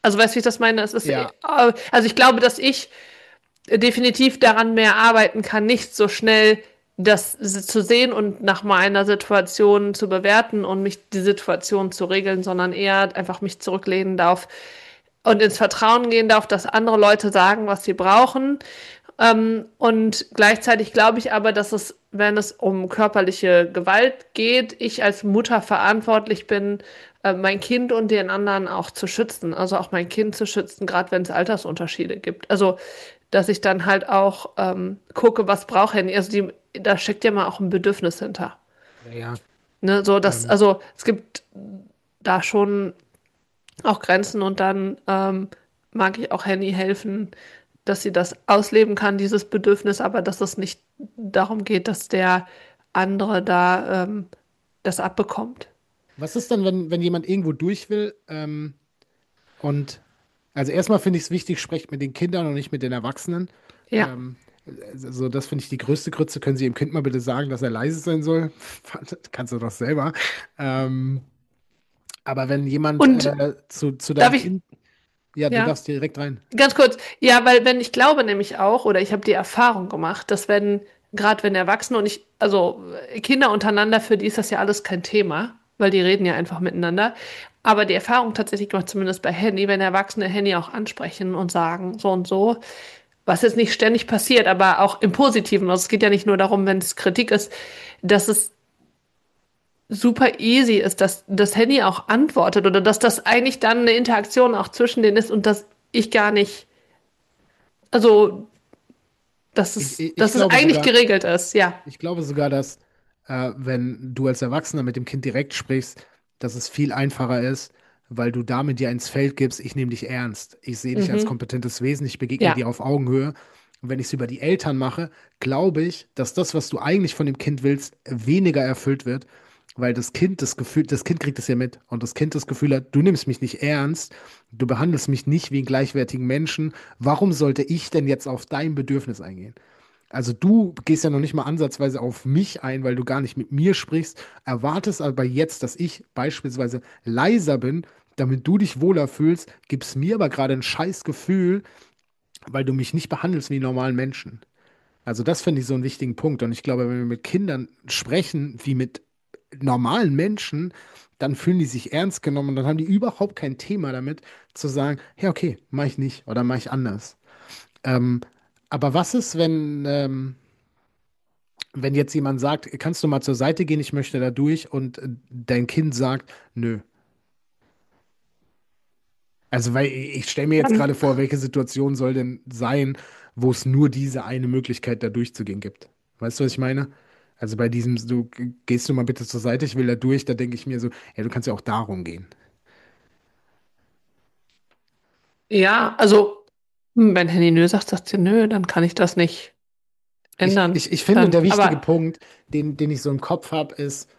Also weißt du, wie ich das meine? Es ist, äh, Ja, also ich glaube, dass ich definitiv daran mehr arbeiten kann, nicht so schnell das zu sehen und nach meiner Situation zu bewerten und mich die Situation zu regeln, sondern eher einfach mich zurücklehnen darf und ins Vertrauen gehen darf, dass andere Leute sagen, was sie brauchen. Ähm, und gleichzeitig glaube ich aber, dass es, wenn es um körperliche Gewalt geht, ich als Mutter verantwortlich bin, äh, mein Kind und den anderen auch zu schützen. Also auch mein Kind zu schützen, gerade wenn es Altersunterschiede gibt. Also, dass ich dann halt auch ähm, gucke, was braucht Henny. Also die, da steckt ja mal auch ein Bedürfnis hinter. ja, ja. Ne, so dass, Ähm, also es gibt da schon auch Grenzen und dann ähm, mag ich auch Henny helfen, dass sie das ausleben kann, dieses Bedürfnis, aber dass es nicht darum geht, dass der andere da ähm, das abbekommt. Was ist denn, wenn, wenn jemand irgendwo durch will? Ähm, und also erstmal finde ich es wichtig, sprecht mit den Kindern und nicht mit den Erwachsenen. Ja. Ähm, also das finde ich die größte Krütze. Können Sie Ihrem Kind mal bitte sagen, dass er leise sein soll? Kannst du doch selber. Ähm, aber wenn jemand Und äh, zu, zu darf deinem ich, Kind, ja, du ja, darfst direkt rein. ganz kurz, ja, weil wenn ich glaube nämlich auch, oder ich habe die Erfahrung gemacht, dass wenn, gerade wenn Erwachsene und ich, also äh, Kinder untereinander, für die ist das ja alles kein Thema, weil die reden ja einfach miteinander. Aber die Erfahrung tatsächlich gemacht, zumindest bei Handy, wenn Erwachsene Handy auch ansprechen und sagen, so und so, was jetzt nicht ständig passiert, aber auch im Positiven. Also es geht ja nicht nur darum, wenn es Kritik ist, dass es super easy ist, dass das Handy auch antwortet oder dass das eigentlich dann eine Interaktion auch zwischen denen ist und dass ich gar nicht, also dass Ich, es, ich, ich dass es glaube eigentlich sogar, geregelt ist, ja. ich glaube sogar, dass äh, wenn du als Erwachsener mit dem Kind direkt sprichst, dass es viel einfacher ist, weil du damit dir ins Feld gibst, ich nehme dich ernst. Ich sehe dich als Mhm. kompetentes Wesen, ich begegne Ja. dir auf Augenhöhe. Und wenn ich es über die Eltern mache, glaube ich, dass das, was du eigentlich von dem Kind willst, weniger erfüllt wird, weil das Kind das Gefühl, das Kind kriegt es ja mit und das Kind das Gefühl hat, du nimmst mich nicht ernst, du behandelst mich nicht wie einen gleichwertigen Menschen. Warum sollte ich denn jetzt auf dein Bedürfnis eingehen? Also du gehst ja noch nicht mal ansatzweise auf mich ein, weil du gar nicht mit mir sprichst, erwartest aber jetzt, dass ich beispielsweise leiser bin, damit du dich wohler fühlst, gibst mir aber gerade ein scheiß Gefühl, weil du mich nicht behandelst wie einen normalen Menschen. Also das finde ich so einen wichtigen Punkt. Und ich glaube, wenn wir mit Kindern sprechen wie mit normalen Menschen, dann fühlen die sich ernst genommen und dann haben die überhaupt kein Thema damit zu sagen, hey, okay, mach ich nicht oder mach ich anders. Ähm, aber was ist, wenn, ähm, wenn jetzt jemand sagt, kannst du mal zur Seite gehen, ich möchte da durch und äh, dein Kind sagt, nö. Also, weil ich stelle mir jetzt Dann, gerade vor, welche Situation soll denn sein, wo es nur diese eine Möglichkeit, da durchzugehen gibt. Weißt du, was ich meine? Also bei diesem, du gehst du mal bitte zur Seite, ich will da durch, da denke ich mir so, ja, du kannst ja auch darum gehen. ja, also hm, wenn Henny nö sagt, sagt sie nö, dann kann ich das nicht Ich, ändern. ich, ich finde, Dann, der wichtige aber Punkt, den, den ich so im Kopf habe, ist,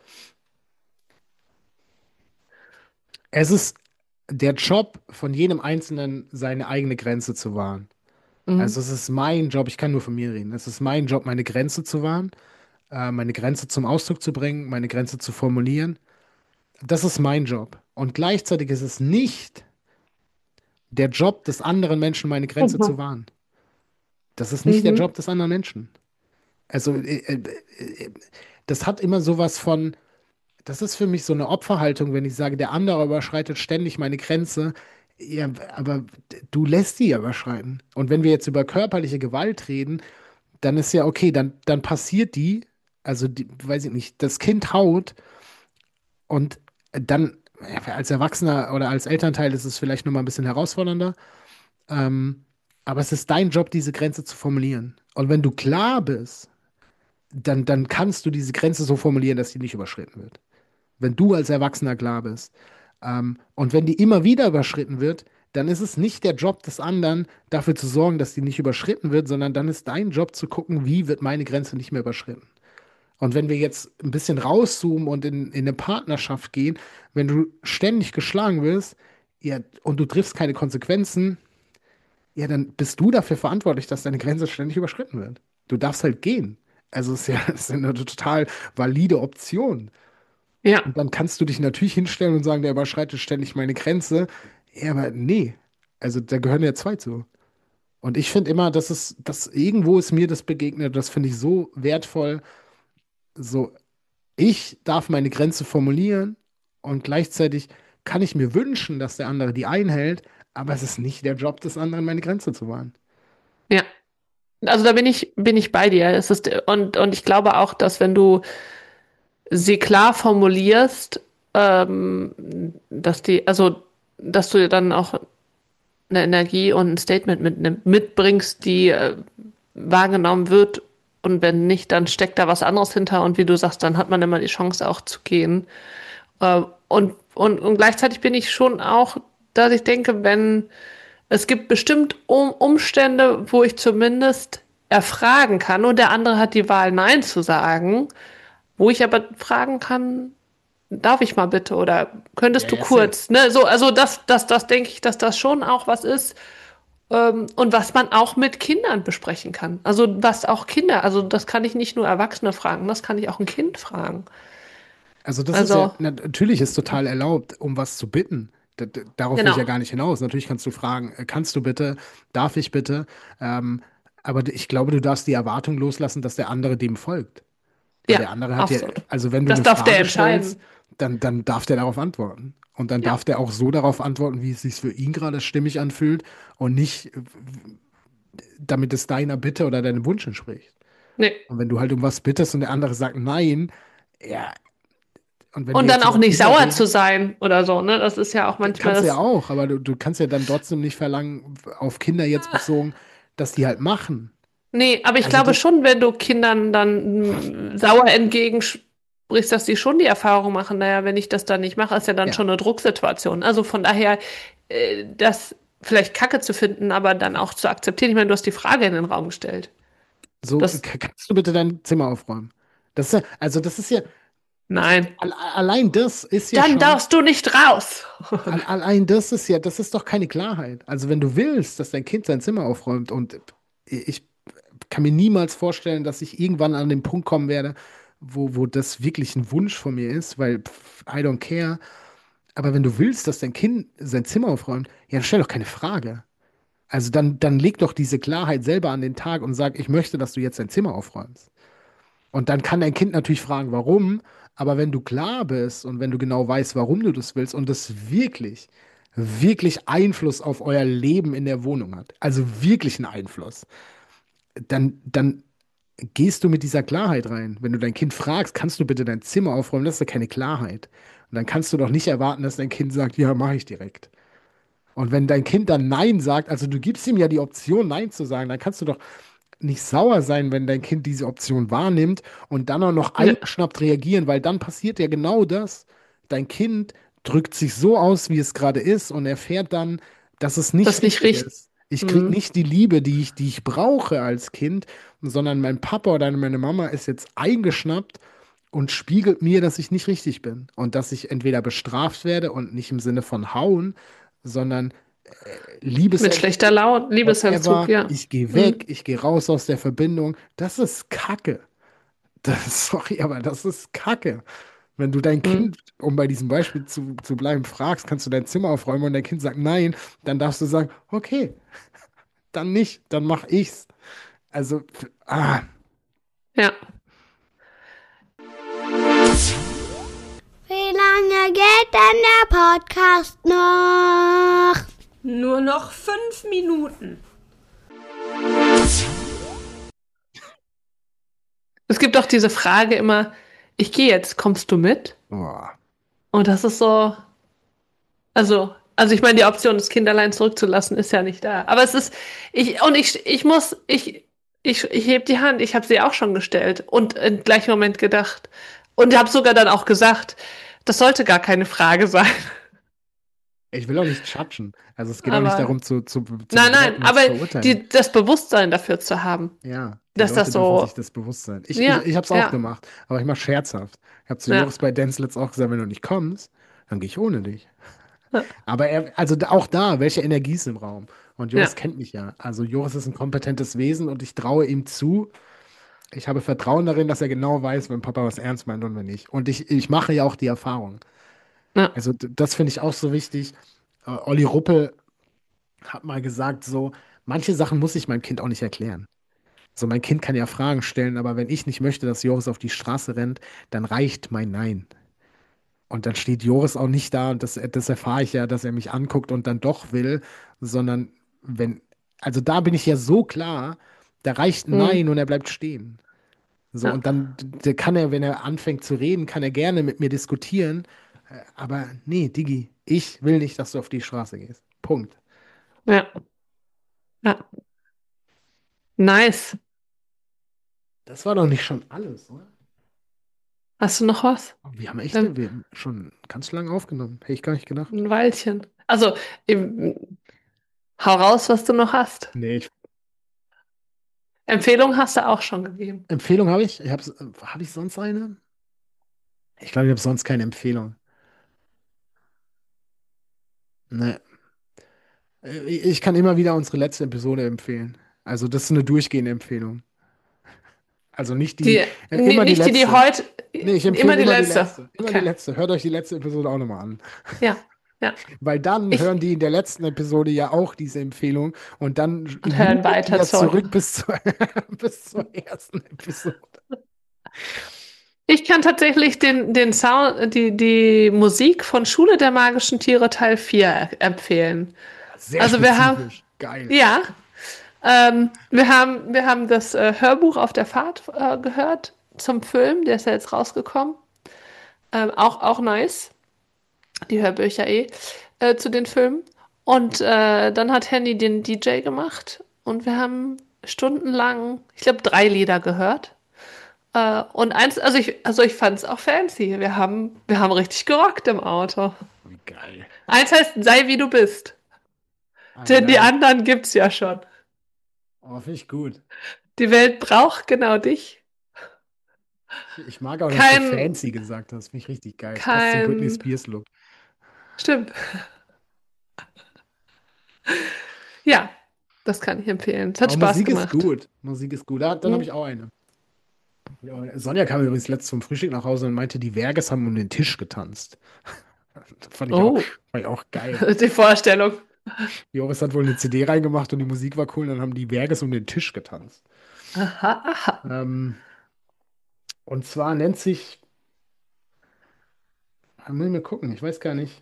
es ist der Job von jedem Einzelnen, seine eigene Grenze zu wahren. Also mhm, es ist mein Job, ich kann nur von mir reden. Es ist mein Job, meine Grenze zu wahren, äh, meine Grenze zum Ausdruck zu bringen, meine Grenze zu formulieren. Das ist mein Job. Und gleichzeitig ist es nicht der Job des anderen Menschen, meine Grenze zu mhm, wahren. Das ist nicht der mhm, Job des anderen Menschen. Also äh, äh, äh, das hat immer sowas von, das ist für mich so eine Opferhaltung, wenn ich sage, der andere überschreitet ständig meine Grenze. Ja, aber du lässt sie ja überschreiten. Und wenn wir jetzt über körperliche Gewalt reden, dann ist ja okay, dann, dann passiert die, also die, weiß ich nicht, das Kind haut und dann ja, als Erwachsener oder als Elternteil ist es vielleicht nochmal ein bisschen herausfordernder, ähm, aber es ist dein Job, diese Grenze zu formulieren. Und wenn du klar bist, dann, dann kannst du diese Grenze so formulieren, dass die nicht überschritten wird. Wenn du als Erwachsener klar bist. Ähm, und wenn die immer wieder überschritten wird, dann ist es nicht der Job des anderen, dafür zu sorgen, dass die nicht überschritten wird, sondern dann ist dein Job zu gucken, wie wird meine Grenze nicht mehr überschritten. Und wenn wir jetzt ein bisschen rauszoomen und in, in eine Partnerschaft gehen, wenn du ständig geschlagen wirst, ja, und du triffst keine Konsequenzen, ja, dann bist du dafür verantwortlich, dass deine Grenze ständig überschritten wird. Du darfst halt gehen. Also es ist ja, es ist ja eine total valide Option. ja, Und dann kannst du dich natürlich hinstellen und sagen, der überschreitet ständig meine Grenze. Ja, aber nee. Also da gehören ja zwei zu. Und ich finde immer, dass es, dass irgendwo ist mir das begegnet, das finde ich so wertvoll. So, ich darf meine Grenze formulieren und gleichzeitig kann ich mir wünschen, dass der andere die einhält, aber es ist nicht der Job des anderen, meine Grenze zu wahren. Ja. Also da bin ich, bin ich bei dir. Es ist, und, und ich glaube auch, dass wenn du sie klar formulierst, ähm, dass die, also, dass du dann auch eine Energie und ein Statement mit, mitbringst, die äh, wahrgenommen wird. Und wenn nicht, dann steckt da was anderes hinter. Und wie du sagst, dann hat man immer die Chance auch zu gehen. Äh, und, und, und gleichzeitig bin ich schon auch, dass ich denke, wenn es gibt bestimmt um, Umstände, wo ich zumindest erfragen kann und der andere hat die Wahl, Nein zu sagen, wo ich aber fragen kann, darf ich mal bitte oder Ja, könntest du ja, safe. kurz, ne? So, also das, das, das denke ich, dass das schon auch was ist, ähm, und was man auch mit Kindern besprechen kann. Also was auch Kinder, also das kann ich nicht nur Erwachsene fragen, das kann ich auch ein Kind fragen. Also das ist ja, Also, na, natürlich ist total erlaubt, um was zu bitten. D d- darauf will ich ja genau. gar nicht hinaus. Natürlich kannst du fragen, äh, kannst du bitte, darf ich bitte? Ähm, aber d- ich glaube, du darfst die Erwartung loslassen, dass der andere dem folgt. Weil Ja, der andere hat ja, absolut. also wenn du Das eine darf der Frage stellst, entscheiden. dann, dann darf der darauf antworten. Und dann Ja. darf der auch so darauf antworten, wie es sich für ihn gerade stimmig anfühlt und nicht, äh, damit es deiner Bitte oder deinem Wunsch entspricht. Nee. Und wenn du halt um was bittest und der andere sagt nein, ja, und wenn Und wir dann jetzt auch über nicht Kinder sauer zu reden, sein oder so, ne? Das ist ja auch manchmal kannst du ja das. auch, aber du, du kannst ja dann trotzdem nicht verlangen, auf Kinder jetzt bezogen, dass die halt machen. Nee, aber ich Also glaube das, schon, wenn du Kindern dann mm, sauer entgegensprichst, dass die schon die Erfahrung machen, naja, wenn ich das dann nicht mache, ist ja dann ja, schon eine Drucksituation. Also von daher, äh, das vielleicht Kacke zu finden, aber dann auch zu akzeptieren. Ich meine, du hast die Frage in den Raum gestellt. so, Das, k- kannst du bitte dein Zimmer aufräumen? Das ist ja, also das ist ja, nein. al- allein das ist ja Dann schon, darfst du nicht raus. al- allein das ist ja, das ist doch keine Klarheit. Also wenn du willst, dass dein Kind sein Zimmer aufräumt und ich kann mir niemals vorstellen, dass ich irgendwann an den Punkt kommen werde, wo, wo das wirklich ein Wunsch von mir ist, weil pff, I don't care. Aber wenn du willst, dass dein Kind sein Zimmer aufräumt, ja, dann stell doch keine Frage. Also dann, dann leg doch diese Klarheit selber an den Tag und sag, ich möchte, dass du jetzt dein Zimmer aufräumst. Und dann kann dein Kind natürlich fragen, warum. Aber wenn du klar bist und wenn du genau weißt, warum du das willst und das wirklich, wirklich Einfluss auf euer Leben in der Wohnung hat, also wirklich einen Einfluss, dann, dann gehst du mit dieser Klarheit rein. Wenn du dein Kind fragst, kannst du bitte dein Zimmer aufräumen, das ist ja keine Klarheit. Und dann kannst du doch nicht erwarten, dass dein Kind sagt, ja, mache ich direkt. Und wenn dein Kind dann Nein sagt, also du gibst ihm ja die Option, Nein zu sagen, dann kannst du doch nicht sauer sein, wenn dein Kind diese Option wahrnimmt und dann auch noch Ja, eingeschnappt reagieren, weil dann passiert ja genau das. Dein Kind drückt sich so aus, wie es gerade ist und erfährt dann, dass es nicht das nicht richtig richtig. ist. Ich kriege Mhm. nicht die Liebe, die ich, die ich brauche als Kind, sondern mein Papa oder meine Mama ist jetzt eingeschnappt und spiegelt mir, dass ich nicht richtig bin und dass ich entweder bestraft werde und nicht im Sinne von hauen, sondern Mit schlechter Liebesentzug, Laune, Liebesentzug, whatever, ja. ich gehe weg, Mhm. ich gehe raus aus der Verbindung. Das ist Kacke. Das, sorry, aber das ist Kacke. Wenn du dein Mhm. Kind, um bei diesem Beispiel zu, zu bleiben, fragst, kannst du dein Zimmer aufräumen und dein Kind sagt nein, dann darfst du sagen, okay, dann nicht, dann mach ich's. Also, ah, Ja. Wie lange geht denn der Podcast noch? Nur noch fünf Minuten. Es gibt auch diese Frage immer, ich gehe jetzt, kommst du mit? oh. Und das ist so, also, also ich meine, die Option, das Kind allein zurückzulassen, ist ja nicht da. Aber es ist, ich, und ich, ich muss, ich, ich, ich heb die Hand, ich habe sie auch schon gestellt und im gleichen Moment gedacht und habe sogar dann auch gesagt, das sollte gar keine Frage sein. Ich will auch nicht judgen. Also es geht auch nicht Aber, darum zu, zu, zu nein, nein, bewerten und aber zu verurteilen. die, das Bewusstsein dafür zu haben, Ja, die dass Leute das dürfen sich so, das bewusst sein. Ich, ich, ja, ich habe es auch ja, gemacht, aber ich mache scherzhaft. Ich habe zu ja, Joris bei Dance auch gesagt, wenn du nicht kommst, dann gehe ich ohne dich. ja, Aber er, also da- auch da, welche Energie ist im Raum? Und ja, Joris kennt mich ja. Also Joris ist ein kompetentes Wesen und ich traue ihm zu. Ich habe Vertrauen darin, dass er genau weiß, wenn Papa was ernst meint und wenn nicht. Und ich, ich mache ja auch die Erfahrung. ja, Also d- das finde ich auch so wichtig. Äh, Olli Ruppel hat mal gesagt, so, manche Sachen muss ich meinem Kind auch nicht erklären. So, mein Kind kann ja Fragen stellen, aber wenn ich nicht möchte, dass Joris auf die Straße rennt, dann reicht mein Nein. Und dann steht Joris auch nicht da und das, das erfahre ich ja, dass er mich anguckt und dann doch will, sondern wenn, also da bin ich ja so klar, da reicht ein Hm. Nein und er bleibt stehen. So, Ja. und dann d- kann er, wenn er anfängt zu reden, kann er gerne mit mir diskutieren. Äh, Aber nee, Digi, ich will nicht, dass du auf die Straße gehst. Punkt. Ja. Ja. Nice. Das war doch nicht schon alles, oder? Hast du noch was? Wir haben echt Dann wir haben schon ganz lange aufgenommen. Hätte ich gar nicht gedacht. ein Weilchen. Also, eben, hau raus, was du noch hast. Nee, ich, Empfehlung hast du auch schon gegeben. Empfehlung habe ich. Ich hab's, äh, habe ich sonst eine? Ich glaube, ich habe sonst keine Empfehlung. Nee. Äh, Ich ich kann immer wieder unsere letzte Episode empfehlen. Also, das ist eine durchgehende Empfehlung. Also nicht die, Die, äh, ni- immer die nicht die, die letzte. heute, Nee, ich immer empfehle die immer die letzte. letzte. Immer die Okay. letzte. Hört euch die letzte Episode auch nochmal an. Ja, ja. Weil dann Ich hören die in der letzten Episode ja auch diese Empfehlung und dann und hören loopen die weiter ja zurück. zurück bis zur, bis zur ersten Episode. Ich kann tatsächlich den, den Sound, die, die Musik von Schule der magischen Tiere Teil vier empfehlen. Sehr Also wir haben, spezifisch. Geil. ja, ähm, wir haben, wir haben das äh, Hörbuch auf der Fahrt äh, gehört zum Film, der ist ja jetzt rausgekommen. Ähm, auch, auch nice, die Hörbücher eh, äh, zu den Filmen. Und äh, dann hat Henny den D J gemacht und wir haben stundenlang, ich glaube, drei Lieder gehört. Äh, und eins, also ich, also ich fand es auch fancy. Wir haben, wir haben richtig gerockt im Auto. Wie geil. Eins heißt, sei wie du bist. Ah, Denn die geil. anderen gibt's ja schon. Oh, finde ich gut. Die Welt braucht genau dich. Ich mag auch, dass du Kein, fancy gesagt hast. Finde ich richtig geil. Das passt zum Britney kein, Spears Look. stimmt. Ja, das kann ich empfehlen. Es hat Aber Spaß Musik ist gemacht. gut. Musik ist gut. Ah, dann habe Hm? ich auch eine. Ja, Sonja kam übrigens letztens zum Frühstück nach Hause und meinte, die Verges haben um den Tisch getanzt. Das fand ich auch, Oh, fand ich auch geil. die Vorstellung. Joris hat wohl eine C D reingemacht und die Musik war cool und dann haben die Verges um den Tisch getanzt. Aha, aha. Ähm, und zwar nennt sich, muss ich mal gucken, ich weiß gar nicht.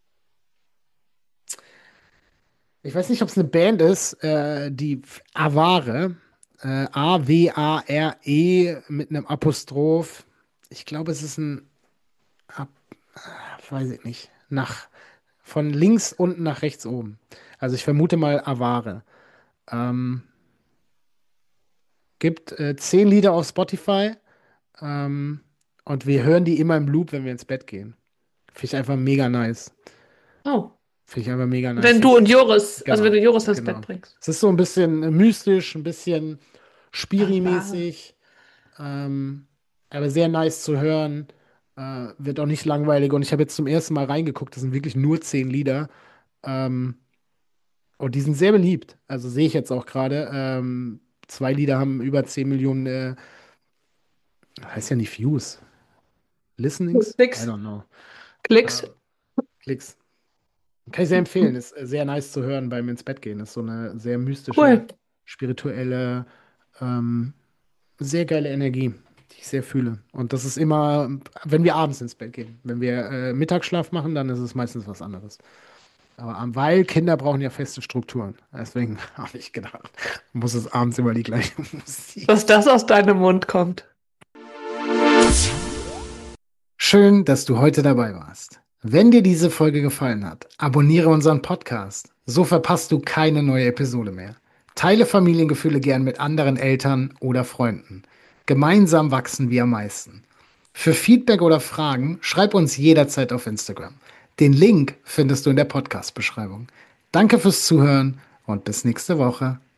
Ich weiß nicht, ob es eine Band ist, äh, die Avare, äh, A W A R E mit einem Apostroph. Ich glaube, es ist ein, Ab, weiß ich nicht, nach, von links unten nach rechts oben. Also ich vermute mal Avare. Ähm, gibt äh, zehn Lieder auf Spotify. Ähm, und wir hören die immer im Loop, wenn wir ins Bett gehen. Finde ich einfach mega nice. Oh. Finde ich einfach mega nice. Wenn du und Joris, also wenn Genau, du Joris ins Bett genau. bringst. Es ist so ein bisschen äh, mystisch, ein bisschen Avare. Spiri-mäßig, ähm, aber sehr nice zu hören. Äh, wird auch nicht langweilig. Und ich habe jetzt zum ersten Mal reingeguckt, das sind wirklich nur zehn Lieder. Ähm, und die sind sehr beliebt. Also sehe ich jetzt auch gerade. Ähm, zwei Lieder haben über zehn Millionen, äh, heißt ja nicht Views. Listenings? I Klicks, don't know. Klicks. Äh, Klicks. Kann ich sehr empfehlen. Ist äh, sehr nice zu hören beim ins Bett gehen. Ist so eine sehr mystische, Cool. spirituelle, ähm, sehr geile Energie, die ich sehr fühle. Und das ist immer, wenn wir abends ins Bett gehen. Wenn wir äh, Mittagsschlaf machen, dann ist es meistens was anderes. Aber ähm, weil Kinder brauchen ja feste Strukturen. Deswegen habe ich gedacht, muss es abends immer die gleiche Musik. Dass das aus deinem Mund kommt. Schön, dass du heute dabei warst. Wenn dir diese Folge gefallen hat, abonniere unseren Podcast. So verpasst du keine neue Episode mehr. Teile Familiengefühle gern mit anderen Eltern oder Freunden. Gemeinsam wachsen wir am meisten. Für Feedback oder Fragen schreib uns jederzeit auf Instagram. Den Link findest du in der Podcast-Beschreibung. Danke fürs Zuhören und bis nächste Woche.